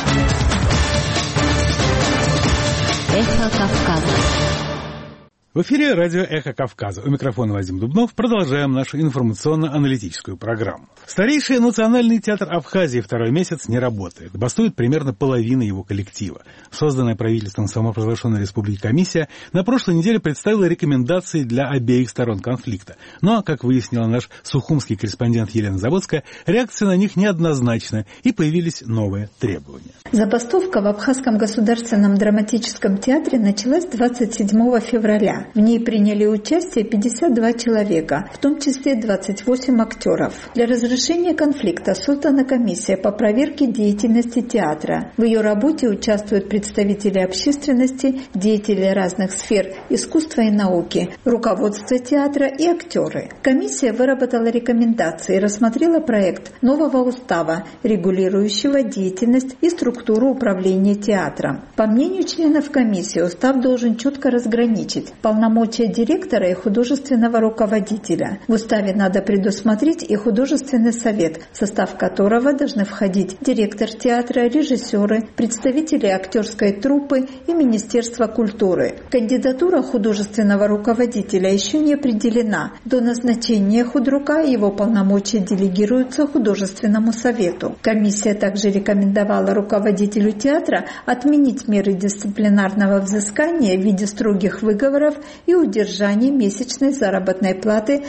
Эхо Кавказа. В эфире радио «Эхо Кавказа». У микрофона Вадим Дубнов. Продолжаем нашу информационно-аналитическую программу. Старейший национальный театр Абхазии второй месяц не работает. Бастует примерно половина его коллектива. Созданная правительством самопровозглашенной республики комиссия на прошлой неделе представила рекомендации для обеих сторон конфликта. Но, как выяснила наш сухумский корреспондент Елена Заводская, реакция на них неоднозначная, и появились новые требования. Забастовка в Абхазском государственном драматическом театре началась 27 февраля. театра. В ней приняли участие 52 человека, в том числе 28 актеров. Для разрешения конфликта создана комиссия по проверке деятельности театра. В ее работе участвуют представители общественности, деятели разных сфер искусства и науки, руководство театра и актеры. Комиссия выработала рекомендации и рассмотрела проект нового устава, регулирующего деятельность и структуру управления театром. По мнению членов комиссии, устав должен четко разграничить полномочия директора и художественного руководителя. В уставе надо предусмотреть и художественный совет, в состав которого должны входить директор театра, режиссеры, представители актерской труппы и Министерства культуры. Кандидатура художественного руководителя еще не определена. До назначения худрука его полномочия делегируются художественному совету. Комиссия также рекомендовала руководителю театра отменить меры дисциплинарного взыскания в виде строгих выговоров и удержания месячной заработной платы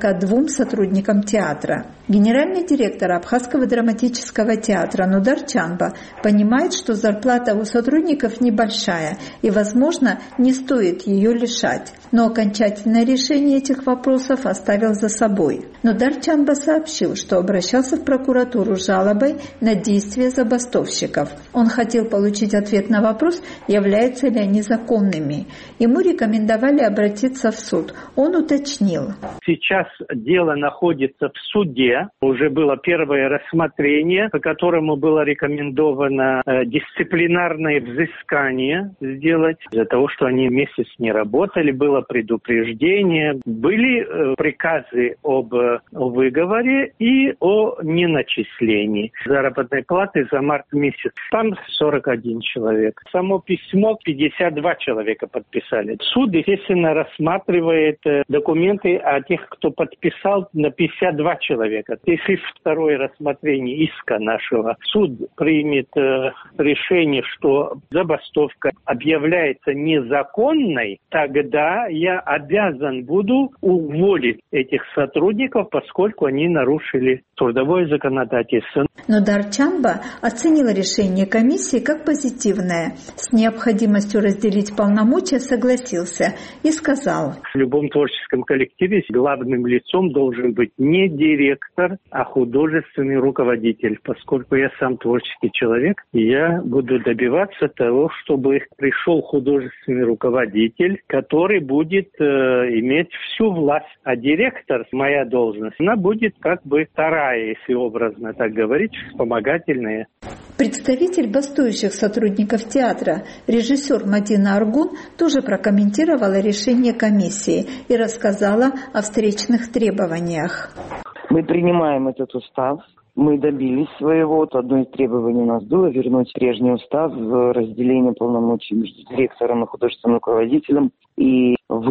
42 сотрудникам театра. Генеральный директор Абхазского драматического театра Нудар Чанба понимает, что зарплата у сотрудников небольшая и, возможно, не стоит ее лишать. Но окончательное решение этих вопросов оставил за собой. Нудар Чанба сообщил, что обращался в прокуратуру с жалобой на действия забастовщиков. Он хотел получить ответ на вопрос, являются ли они законными. Ему рекомендовали обратиться в суд. Он уточнил. Сейчас дело находится в суде. Уже было первое рассмотрение, по которому было рекомендовано дисциплинарное взыскание сделать. Из-за того, что они месяц не работали, было предупреждение. Были приказы об выговоре и о неначислении заработной платы за март месяц. Там 41 человек. Само письмо 52 человека подписали. Суд, естественно, рассматривает документы о тех, кто подписал, на 52 человека. Если второе рассмотрение иска нашего, суд примет решение, что забастовка объявляется незаконной, тогда я обязан буду уволить этих сотрудников, поскольку они нарушили трудовое законодательство. Но Нудар Чанба оценил решение комиссии как позитивное. С необходимостью разделить полномочия согласился и сказал: в любом творческом коллективе главным лицом должен быть не директор, а художественный руководитель. Поскольку я сам творческий человек, я буду добиваться того, чтобы пришел художественный руководитель, который будет иметь всю власть. А директор, моя должность, она будет как бы вторая, если образно так говорить, вспомогательная. Представитель бастующих сотрудников театра, режиссер Мадина Аргун, тоже прокомментировала решение комиссии и рассказала о встречных требованиях. Мы принимаем этот устав. Мы добились своего. Одно из требований у нас было вернуть прежний устав, разделение полномочий между директором и художественным руководителем и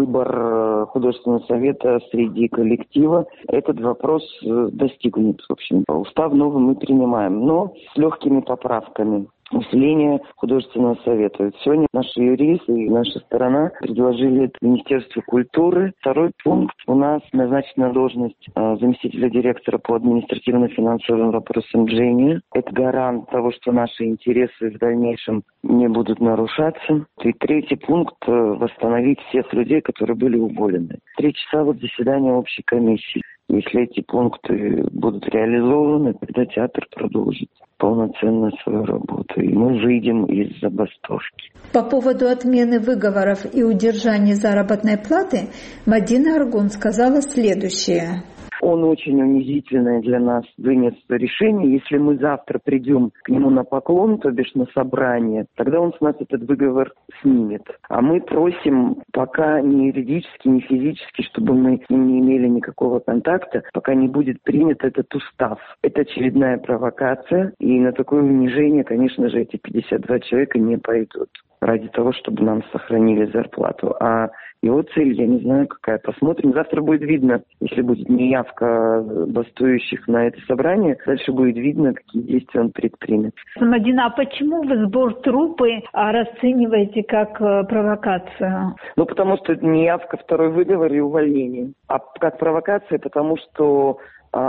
выбор художественного совета среди коллектива. Этот вопрос достигнут, в общем. Устав новый мы принимаем, но с легкими поправками. Усиление художественного совета. Сегодня наши юристы и наша сторона предложили Министерству культуры. Второй пункт. У нас назначена должность заместителя директора по административно-финансовым вопросам Дженни. Это гарант того, что наши интересы в дальнейшем не будут нарушаться. И третий пункт. Восстановить всех людей, которые были уволены. 3 часа заседания общей комиссии. Если эти пункты будут реализованы, тогда театр продолжит полноценно свою работу, и мы выйдем из забастовки. По поводу отмены выговоров и удержания заработной платы Мадина Аргун сказала следующее. Он очень унизительное для нас вынес решение. Если мы завтра придем к нему на поклон, то бишь на собрание, тогда он с нас этот выговор снимет. А мы просим пока ни юридически, ни физически, чтобы мы с ним не имели никакого контакта, пока не будет принят этот устав. Это очередная провокация, и на такое унижение, конечно же, эти 52 человека не пойдут ради того, чтобы нам сохранили зарплату. А его цель, я не знаю какая. Посмотрим. Завтра будет видно, если будет неявка бастующих на это собрание, дальше будет видно, какие действия он предпримет. Мадина, а почему вы сбор труппы расцениваете как провокацию? Потому что это неявка, второй выговор и увольнение. А как провокация, потому что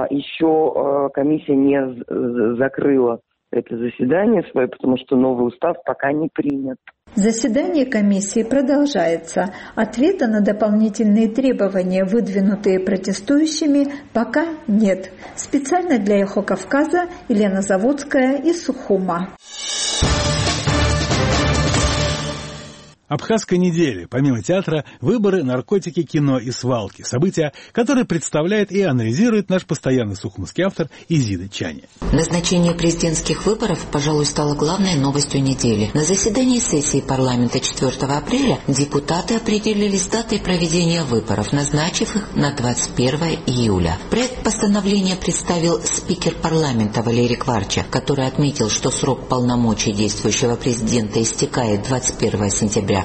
еще комиссия не закрыла это заседание свое, потому что новый устав пока не принят. Заседание комиссии продолжается. Ответа на дополнительные требования, выдвинутые протестующими, пока нет. Специально для «Эхо Кавказа» Елена Заводская из Сухума. Абхазская неделя. Помимо театра, выборы, наркотики, кино и свалки. События, которые представляет и анализирует наш постоянный сухумский автор Изида Чани. Назначение президентских выборов, пожалуй, стало главной новостью недели. На заседании сессии парламента 4 апреля депутаты определились с датой проведения выборов, назначив их на 21 июля. Проект постановления представил спикер парламента Валерий Кварча, который отметил, что срок полномочий действующего президента истекает 21 сентября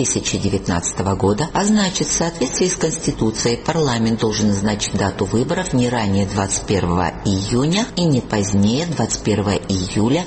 2019 года, а значит, в соответствии с Конституцией парламент должен назначить дату выборов не ранее 21 июня и не позднее 21 июля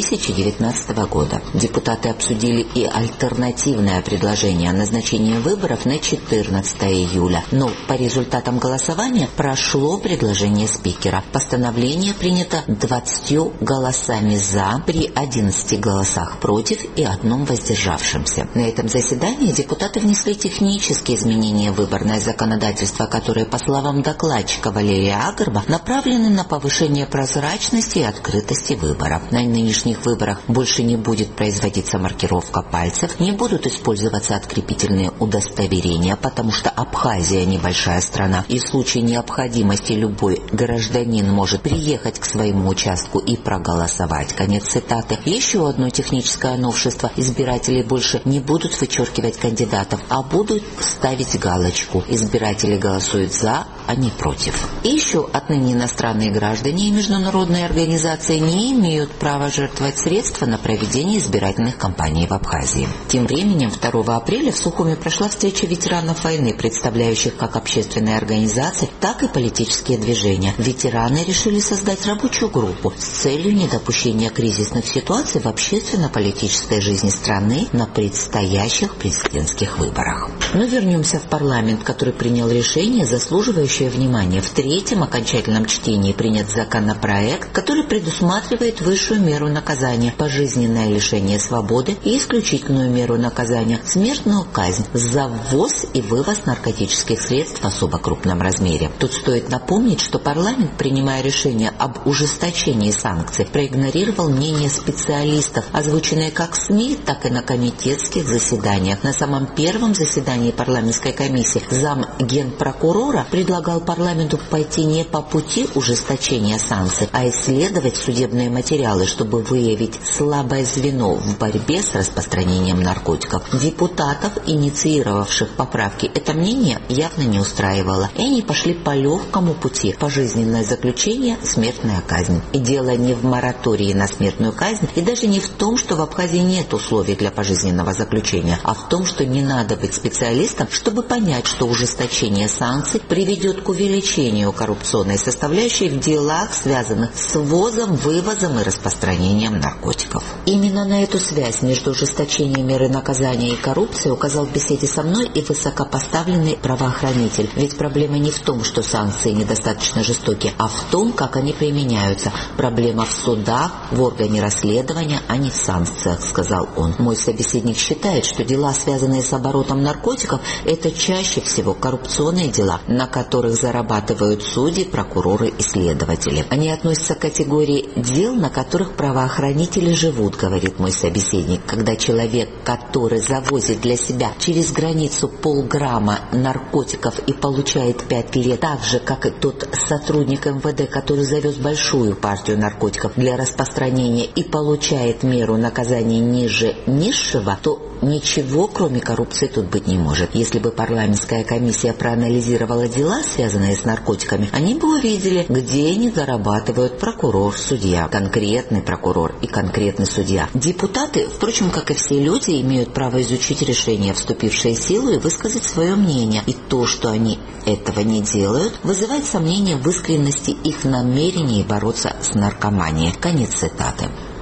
2019 года. Депутаты обсудили и альтернативное предложение о назначении выборов на 14 июля, но по результатам голосования прошло предложение спикера. Постановление принято 20 голосами «за» при 11 голосах «против» и 1 воздержавшемся. На этом заседании депутаты внесли технические изменения в выборное законодательство, которые, по словам докладчика Валерия Агарба, направлены на повышение прозрачности и открытости выборов. На нынешних выборах больше не будет производиться маркировка пальцев, не будут использоваться открепительные удостоверения, потому что Абхазия небольшая страна, и в случае необходимости любой гражданин может приехать к своему участку и проголосовать. Конец цитаты. Еще одно техническое новшество: избиратели больше не будут вычеркивать кандидатов, а будут ставить галочку. Избиратели голосуют «за», а не «против». И еще отныне иностранные граждане и международные организации не имеют права жертвовать средства на проведение избирательных кампаний в Абхазии. Тем временем 2 апреля в Сухуме прошла встреча ветеранов войны, представляющих как общественные организации, так и политические движения. Ветераны решили создать рабочую группу с целью недопущения кризисных ситуаций в общественно-политической жизни страны на предстоящих президентских выборах. Но вернемся в парламент, который принял решение, заслуживающее внимания. В 3-м окончательном чтении принят законопроект, который предусматривает высшую меру наказания – пожизненное лишение свободы, и исключительную меру наказания – смертную казнь за ввоз и вывоз наркотических средств в особо крупном размере. Тут стоит напомнить, что парламент, принимая решение об ужесточении санкций, проигнорировал мнение специалистов, озвученные как в СМИ, так и на комитетских заседаниях. На самом первом заседании парламентской комиссии зам генпрокурора предлагал парламенту пойти не по пути ужесточения санкций, а исследовать судебные материалы, чтобы выявить слабое звено в борьбе с распространением наркотиков. Депутатов, инициировавших поправки, это мнение явно не устраивало, и они пошли по легкому пути: пожизненное заключение, смертная казнь. И дело не в моратории на смертную казнь, и даже не в том, что в Абхазии нет условий для пожизненного заключения, а в том, что не надо быть специалистом, чтобы понять, что ужесточение санкций приведет к увеличению коррупционной составляющей в делах, связанных с ввозом, вывозом и распространением наркотиков. Именно на эту связь между ужесточением меры наказания и коррупцией указал в беседе со мной и высокопоставленный правоохранитель. Ведь проблема не в том, что санкции недостаточно жестоки, а в том, как они применяются. Проблема в судах, в органе расследования, а не в санкциях, сказал он. Мой собеседник считает, что дела, связанные с оборотом наркотиков, это чаще всего коррупционные дела, на которых зарабатывают судьи, прокуроры и следователи. Они относятся к категории дел, на которых правоохранители живут, говорит мой собеседник. Когда человек, который завозит для себя через границу полграмма наркотиков и получает 5 лет, так же, как и тот сотрудник МВД, который завез большую партию наркотиков для распространения и получает меру наказания ниже низшего, то ничего, кроме коррупции, тут быть не может. Если бы парламентская комиссия проанализировала дела, связанные с наркотиками, они бы увидели, где они зарабатывают прокурор, судья, конкретный прокурор и конкретный судья. Депутаты, впрочем, как и все люди, имеют право изучить решения, вступившие в силу, и высказать свое мнение. И то, что они этого не делают, вызывает сомнения в искренности их намерений бороться с наркоманией. Конец цитаты.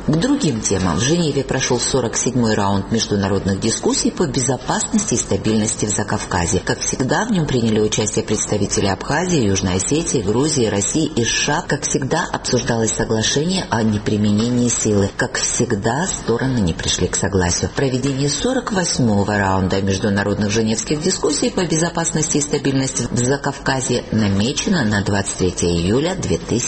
К другим темам в Женеве прошел 47-й раунд международных дискуссий по безопасности и стабильности в Закавказье. Как всегда, в нем приняли участие представители Абхазии, Южной Осетии, Грузии, России и США. Как всегда, обсуждалось соглашение о неприменении силы. Как всегда, стороны не пришли к согласию. Проведение 48-го раунда международных женевских дискуссий по безопасности и стабильности в Закавказье намечено на 23 июля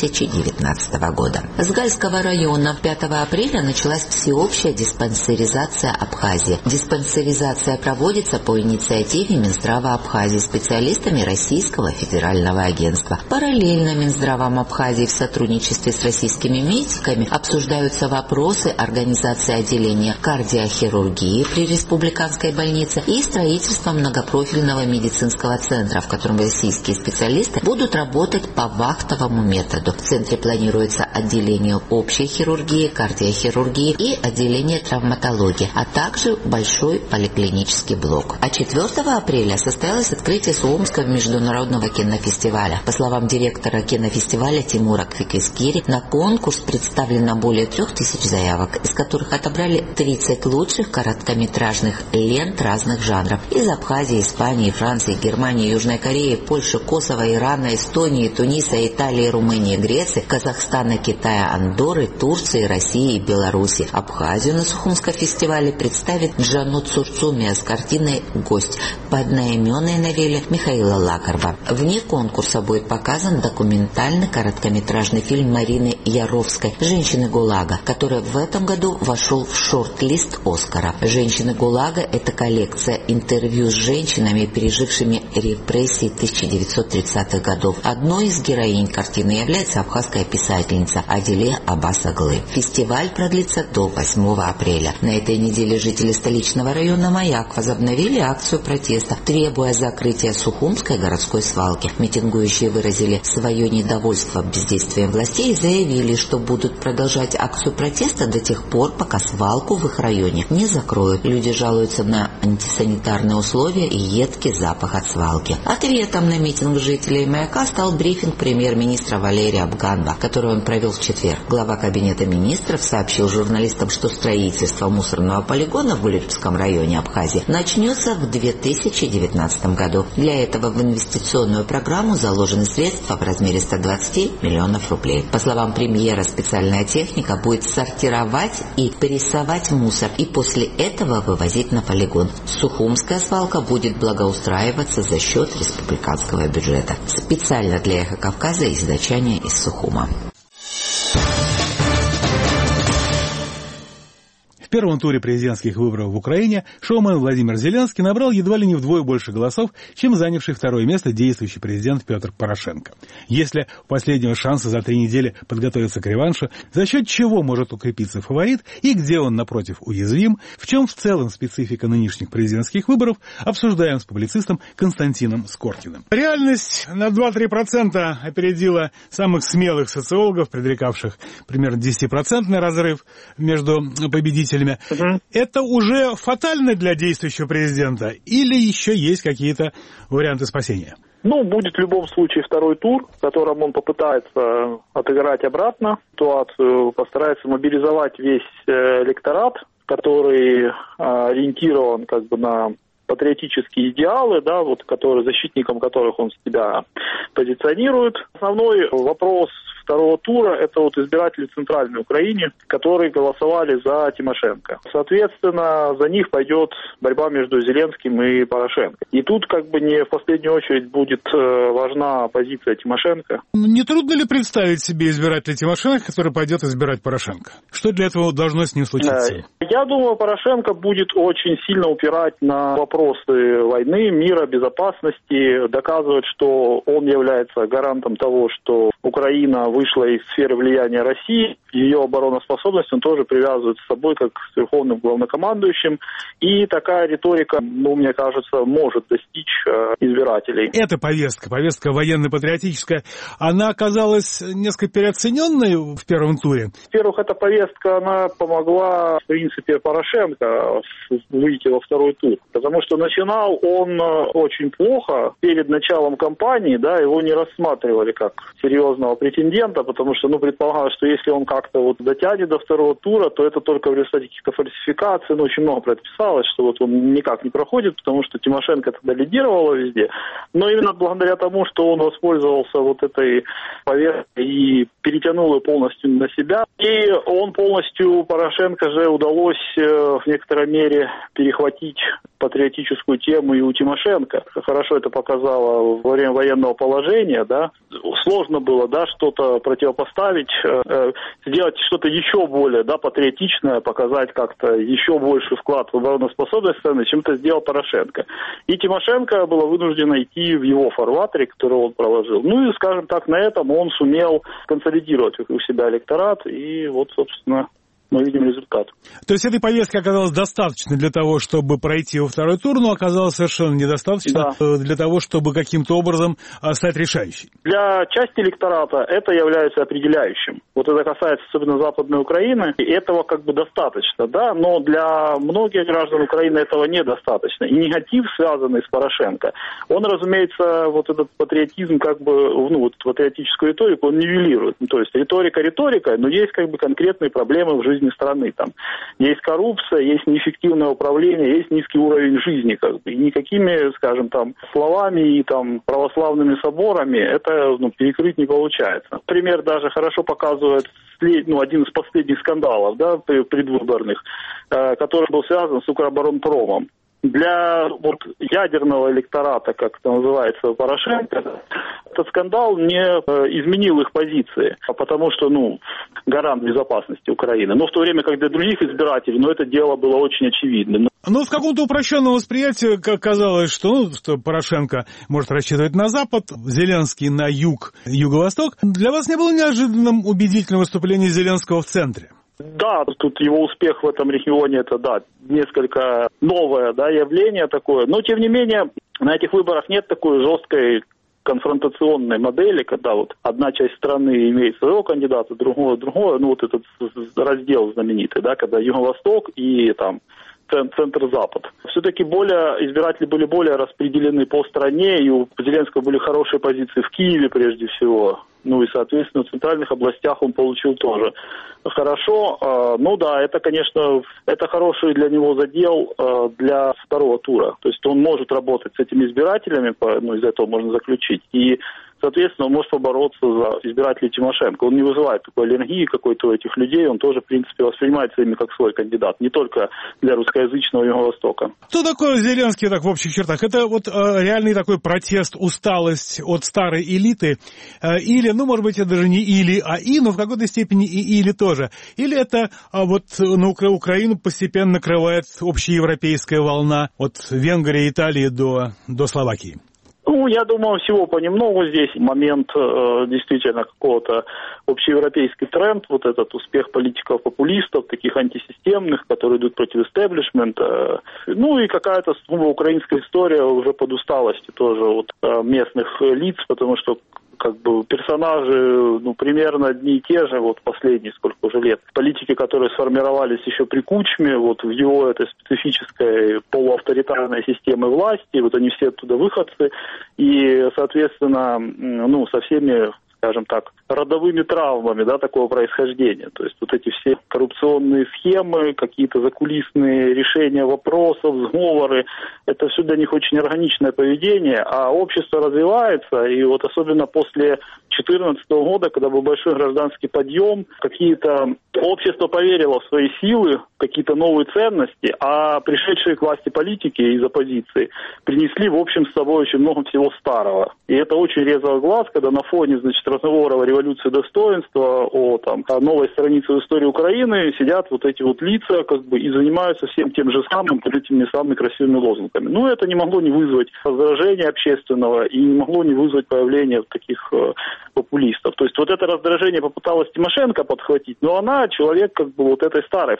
2019 года. С Гальского района 5 апреля началась всеобщая диспансеризация Абхазии. Диспансеризация проводится по инициативе Минздрава Абхазии специалистами Российского федерального агентства. Параллельно Минздравом Абхазии в сотрудничестве с российскими медиками обсуждаются вопросы организации отделения кардиохирургии при республиканской больнице и строительства многопрофильного медицинского центра, в котором российские специалисты будут работать по вахтовому методу. В центре планируется отделение общей хирургии, кардиохирургии и отделение травматологии, а также большой поликлинический блок. А 4 апреля состоялось открытие Сухумского международного кинофестиваля. По словам директора кинофестиваля Тимура Квикискири, на конкурс представлено более 3000 заявок, из которых отобрали 30 лучших короткометражных лент разных жанров из Абхазии, Испании, Франции, Германии, Южной Кореи, Польши, Косово, Ирана, Эстонии, Туниса, Италии, Румынии, Греции, Казахстана, Китая, Андорры, Турции, России и Беларуси. Абхазию на Сухумском фестивале представит Джанут Цурцумия с картиной «Гость» по одноименной новелле Михаила Лакарба. Вне конкурса будет показан документальный короткометражный фильм Марины Яровской «Женщины ГУЛАГа», который в этом году вошел в шорт-лист Оскара. «Женщины ГУЛАГа» — это коллекция интервью с женщинами, пережившими репрессии 1930-х годов. Одной из героинь картины является абхазская писательница Адиле Аббас-Аглы. Фестиваль продлится до 8 апреля. На этой неделе жители столичного района Маяк возобновили акцию протеста, требуя закрытия Сухумской городской свалки. Митингующие выразили свое недовольство бездействием властей и заявили, что будут продолжать акцию протеста до тех пор, пока свалку в их районе не закроют. Люди жалуются на антисанитарные условия и едкий запах от свалки. Ответом на митинг жителей Маяка стал брифинг премьер-министра Валерия Абганба, который он провел в четверг. Глава кабинета министров сообщил журналистам, что строительство мусорного полигона в Гулебском районе Абхазии начнется в 2019 году. Для этого в инвестиционную программу заложены средства в размере 120 миллионов рублей. По словам премьера, специальная техника будет сортировать и прессовать мусор и после этого вывозить на полигон. Сухумская свалка будет благоустраиваться за счет республиканского бюджета. Специально для «Эхо Кавказа» из Дачания из Сухума. В первом туре президентских выборов в Украине шоумен Владимир Зеленский набрал едва ли не вдвое больше голосов, чем занявший второе место действующий президент Петр Порошенко. Есть ли у последнего шанса за 3 недели подготовиться к реваншу, за счет чего может укрепиться фаворит и где он, напротив, уязвим, в чем в целом специфика нынешних президентских выборов, обсуждаем с публицистом Константином Скоркиным. Реальность на 2-3% опередила самых смелых социологов, предрекавших примерно 10% разрыв между победителями. Это уже фатально для действующего президента или еще есть какие-то варианты спасения? Будет в любом случае второй тур, в котором он попытается отыграть обратно ситуацию, постарается мобилизовать весь электорат, который ориентирован на патриотические идеалы, защитником которых он себя позиционирует. Основной вопрос второго тура – это избиратели в Центральной Украине, которые голосовали за Тимошенко. Соответственно, за них пойдет борьба между Зеленским и Порошенко. И тут не в последнюю очередь будет важна позиция Тимошенко. Не трудно ли представить себе избирателя Тимошенко, который пойдет избирать Порошенко? Что для этого должно с ним случиться? Я думаю, Порошенко будет очень сильно упирать на вопросы войны, мира, безопасности, доказывать, что он является гарантом того, что Украина вышла из сферы влияния России, ее обороноспособность он тоже привязывает с собой как с верховным главнокомандующим. И такая риторика, мне кажется, может достичь избирателей. Эта повестка военно-патриотическая, она оказалась несколько переоцененной в первом туре? Во-первых, эта повестка, она помогла, в принципе, принципе, Порошенко выйти во второй тур. Потому что начинал он очень плохо. Перед началом кампании, да, его не рассматривали как серьезного претендента, потому что, предполагалось, что если он как-то дотянет до второго тура, то это только в результате каких-то фальсификаций. Очень много про это писалось, что он никак не проходит, потому что Тимошенко тогда лидировала везде. Но именно благодаря тому, что он воспользовался этой поверхностью и перетянул ее полностью на себя. И он полностью, Порошенко же удалось в некоторой мере перехватить патриотическую тему и у Тимошенко. Хорошо это показало во время военного положения, да. Сложно было, да, что-то противопоставить, сделать что-то еще более, да, патриотичное, показать как-то еще больший вклад в обороноспособность страны, чем это сделал Порошенко. И Тимошенко была вынуждена идти в его фарватере, который он проложил. И, скажем так, на этом он сумел консолидировать у себя электорат, и собственно, мы видим результат. То есть этой повестки оказалось достаточно для того, чтобы пройти во второй тур, но оказалось совершенно недостаточно для того, чтобы каким-то образом стать решающей. Для части электората это является определяющим. Это касается особенно Западной Украины, и этого достаточно, да, но для многих граждан Украины этого недостаточно. И негатив, связанный с Порошенко, он, разумеется, этот патриотизм, патриотическую риторику, он нивелирует. То есть риторика риторикой, но есть конкретные проблемы в жизни страны. Там есть коррупция, есть неэффективное управление, есть низкий уровень жизни. И никакими, скажем, словами и православными соборами это перекрыть не получается. Например, даже хорошо показывает один из последних скандалов, да, предвыборных, который был связан с Укроборонпромом. Для ядерного электората, как это называется, Порошенко, этот скандал не изменил их позиции, потому что, гарант безопасности Украины. Но в то время, как для других избирателей, это дело было очень очевидно. Но в каком-то упрощенном восприятии казалось, что Порошенко может рассчитывать на Запад, Зеленский на юг, юго-восток. Для вас не было неожиданным убедительным выступление Зеленского в центре? Да, тут его успех в этом регионе, это, несколько новое, явление такое. Но, тем не менее, на этих выборах нет такой жесткой конфронтационной модели, когда одна часть страны имеет своего кандидата, другое, этот раздел знаменитый, да, когда Юго-Восток и центр-запад. Все-таки избиратели были более распределены по стране, и у Зеленского были хорошие позиции в Киеве прежде всего. И, соответственно, в центральных областях он получил тоже хорошо. Это, конечно, это хороший для него задел для второго тура. То есть он может работать с этими избирателями, из этого можно заключить. И, соответственно, он может побороться за избирателей Тимошенко. Он не вызывает такой аллергии какой-то у этих людей. Он тоже, в принципе, воспринимается ими как свой кандидат. Не только для русскоязычного Юго-Востока. Что такое Зеленский в общих чертах? Это реальный такой протест, усталость от старой элиты? Или, может быть, это даже не или, а и, но в какой-то степени и или тоже. Или это на Украину постепенно накрывает общеевропейская волна от Венгрии, Италии до Словакии? Я думаю, всего понемногу здесь момент действительно какого-то общеевропейский тренд, этот успех политиков-популистов, таких антисистемных, которые идут против истеблишмента, и какая-то украинская история уже под усталостью тоже местных лиц, потому что персонажи, примерно одни и те же, последние сколько уже лет. Политики, которые сформировались еще при Кучме, в его этой специфической полуавторитарной системе власти, они все оттуда выходцы, и, соответственно, со всеми, скажем так, родовыми травмами, такого происхождения. То есть эти все коррупционные схемы, какие-то закулисные решения вопросов, сговоры, это все для них очень органичное поведение, а общество развивается, и особенно после 2014 года, когда был большой гражданский подъем, какие-то общество поверило в свои силы, какие-то новые ценности, а пришедшие к власти политики из оппозиции принесли, в общем, с собой очень много всего старого. И это очень резало глаз, когда на фоне, разговоров о революции достоинства, о новой странице в истории Украины сидят эти лица, и занимаются всем тем же самым, этими самыми красивыми лозунгами. Это не могло не вызвать раздражения общественного и не могло не вызвать появления таких популистов. То есть это раздражение попыталась Тимошенко подхватить, но она человек этой старой формации.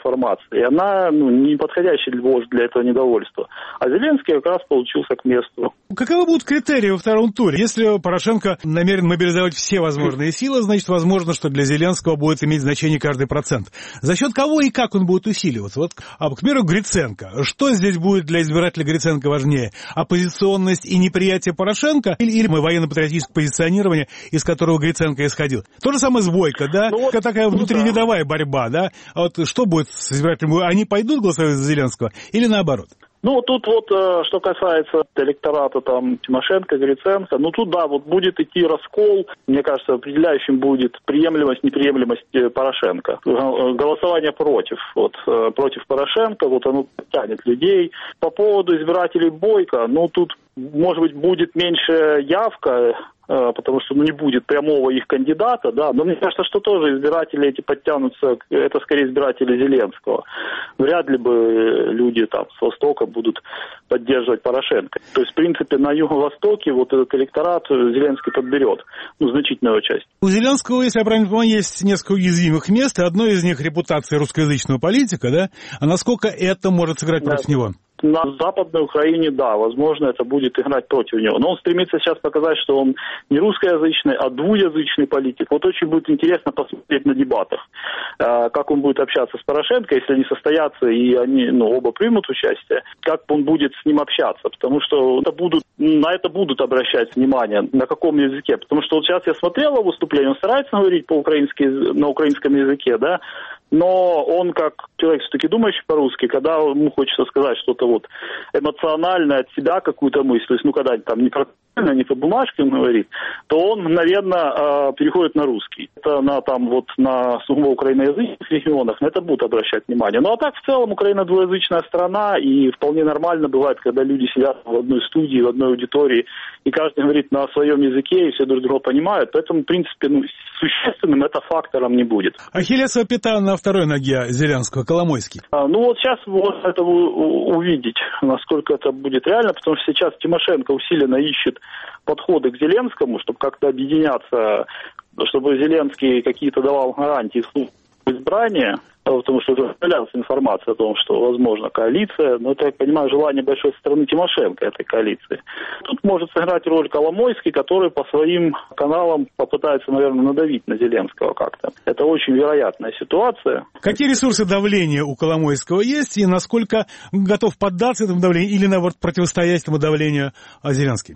И она не подходящий вождь для этого недовольства. А Зеленский как раз получился к месту. Каковы будут критерии во втором туре? Если Порошенко намерен мобилизовать все возможные силы, значит, возможно, что для Зеленского будет иметь значение каждый процент. За счет кого и как он будет усиливаться? Вот, к примеру, Гриценко. Что здесь будет для избирателя Гриценко важнее? Оппозиционность и неприятие Порошенко или военно-патриотическое позиционирование, из которого Гриценко исходил? То же самое с Бойко, да? Это такая внутривидовая борьба, да? А вот что будет с избирателями? Они пойдут голосовать за Зеленского или наоборот? Тут что касается электората Тимошенко, Гриценко, тут будет идти раскол. Мне кажется, определяющим будет приемлемость, неприемлемость Порошенко. Голосование против Порошенко, оно тянет людей. По поводу избирателей Бойко, тут, может быть, будет меньше явка, потому что не будет прямого их кандидата, да, но мне кажется, что тоже избиратели эти подтянутся, это скорее избиратели Зеленского. Вряд ли бы люди с Востока будут поддерживать Порошенко. То есть, в принципе, на Юго-Востоке этот электорат Зеленский подберет, значительную часть. У Зеленского, если я правильно понимаю, есть несколько уязвимых мест, и одно из них репутация русскоязычного политика, да? А насколько это может сыграть против него? На Западной Украине, да, возможно, это будет играть против него. Но он стремится сейчас показать, что он не русскоязычный, а двуязычный политик. Очень будет интересно посмотреть на дебатах, как он будет общаться с Порошенко, если они состоятся и они оба примут участие, как он будет с ним общаться. Потому что на это будут обращать внимание, на каком языке. Потому что сейчас я смотрел выступление, он старается говорить на украинском языке, да, но он, как человек все-таки думающий по-русски, когда ему хочется сказать что-то эмоциональное от себя, какую-то мысль, то есть, когда не по бумажке он говорит, то он мгновенно переходит на русский. Это на сугубо украиноязычных регионах, на это будут обращать внимание. А так, в целом, Украина двуязычная страна, и вполне нормально бывает, когда люди сидят в одной студии, в одной аудитории, и каждый говорит на своем языке, и все друг друга понимают. Поэтому, в принципе, существенным это фактором не будет. Ахиллесова пята на второй ноге Зеленского, Коломойский. Сейчас можно это увидеть, насколько это будет реально, потому что сейчас Тимошенко усиленно ищет подходы к Зеленскому, чтобы как-то объединяться, чтобы Зеленский какие-то давал гарантии избрания, потому что уже появлялась информация о том, что возможна коалиция, но это, я понимаю, желание большой стороны Тимошенко этой коалиции. Тут может сыграть роль Коломойский, который по своим каналам попытается, наверное, надавить на Зеленского как-то. Это очень вероятная ситуация. Какие ресурсы давления у Коломойского есть и насколько готов поддаться этому давлению или, наоборот, противостоять этому давлению Зеленский?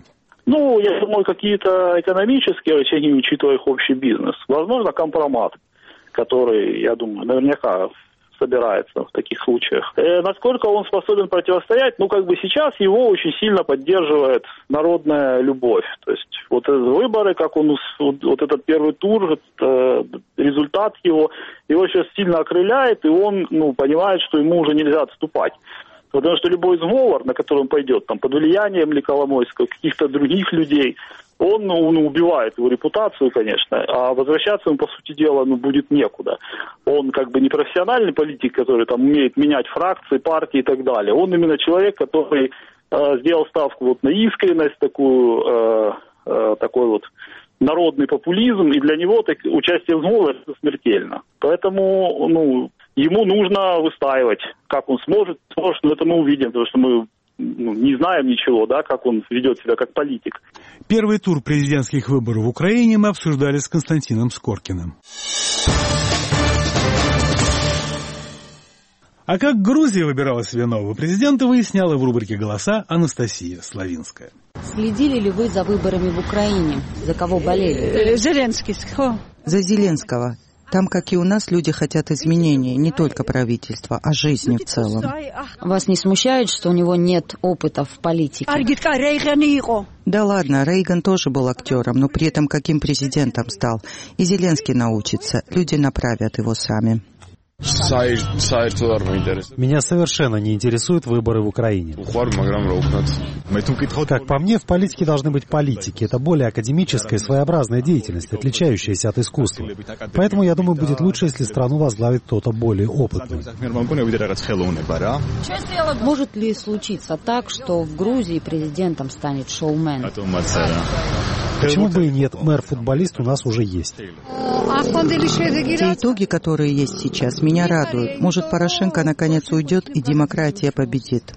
Я думаю, какие-то экономические рычаги, учитывая их общий бизнес. Возможно, компромат, который, я думаю, наверняка собирается в таких случаях. Насколько он способен противостоять, сейчас его очень сильно поддерживает народная любовь. То есть выборы, как он, этот первый тур, результат его сейчас сильно окрыляет, и он понимает, что ему уже нельзя отступать. Потому что любой сговор, на который он пойдет, под влиянием ли Коломойского, каких-то других людей, он убивает его репутацию, конечно, а возвращаться ему, по сути дела, будет некуда. Он не профессиональный политик, который умеет менять фракции, партии и так далее. Он именно человек, который сделал ставку на искренность, такой народный популизм, и для него участие в сговоре это смертельно. Поэтому ему нужно выстаивать, как он сможет, но это мы увидим, потому что мы не знаем ничего, как он ведет себя как политик. Первый тур президентских выборов в Украине мы обсуждали с Константином Скоркиным. А как Грузия выбирала себе нового президента, выясняла в рубрике «Голоса» Анастасия Славинская. Следили ли вы за выборами в Украине? За кого болели? Зеленский. За Зеленского. Там, как и у нас, люди хотят изменений, не только правительства, а жизни в целом. Вас не смущает, что у него нет опыта в политике? Да ладно, Рейган тоже был актером, но при этом каким президентом стал. И Зеленский научится, люди направят его сами. Меня совершенно не интересуют выборы в Украине. Как по мне, в политике должны быть политики. Это более академическая, своеобразная деятельность, отличающаяся от искусства. Поэтому, я думаю, будет лучше, если страну возглавит кто-то более опытный. Может ли случиться так, что в Грузии президентом станет шоумен? Почему бы и нет? Мэр-футболист у нас уже есть. Те итоги, которые есть сейчас, меня радуют. Может, Порошенко наконец уйдет и демократия победит.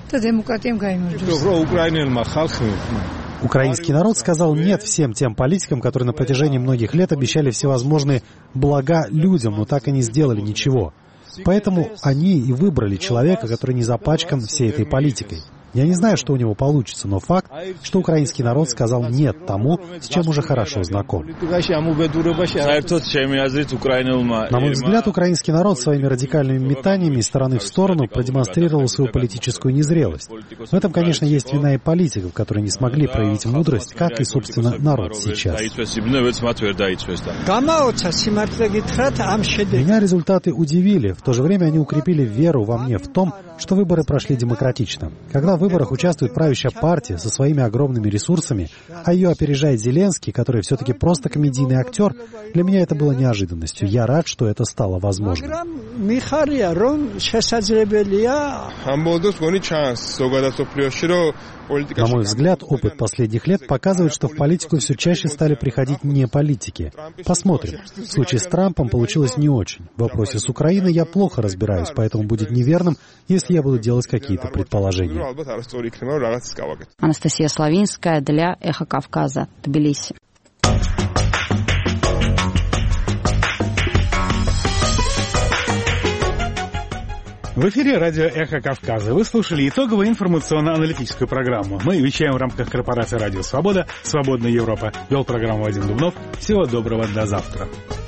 Украинский народ сказал «нет» всем тем политикам, которые на протяжении многих лет обещали всевозможные блага людям, но так и не сделали ничего. Поэтому они и выбрали человека, который не запачкан всей этой политикой. Я не знаю, что у него получится, но факт, что украинский народ сказал «нет» тому, с чем уже хорошо знаком. На мой взгляд, украинский народ своими радикальными метаниями из стороны в сторону продемонстрировал свою политическую незрелость. В этом, конечно, есть вина и политиков, которые не смогли проявить мудрость, как и, собственно, народ сейчас. Меня результаты удивили. В то же время они укрепили веру во мне в том, что выборы прошли демократично. Когда в выборах участвует правящая партия со своими огромными ресурсами, а ее опережает Зеленский, который все-таки просто комедийный актер, для меня это было неожиданностью. Я рад, что это стало возможным. На мой взгляд, опыт последних лет показывает, что в политику все чаще стали приходить не политики. Посмотрим. В случае с Трампом получилось не очень. В вопросе с Украиной я плохо разбираюсь, поэтому будет неверным, если я буду делать какие-то предположения. Анастасия Славинская для «Эхо Кавказа», Тбилиси. В эфире радио «Эхо Кавказа». Вы слушали итоговую информационно-аналитическую программу. Мы вещаем в рамках корпорации «Радио Свобода», «Свободная Европа». Вел программу Вадим Дубнов. Всего доброго, до завтра.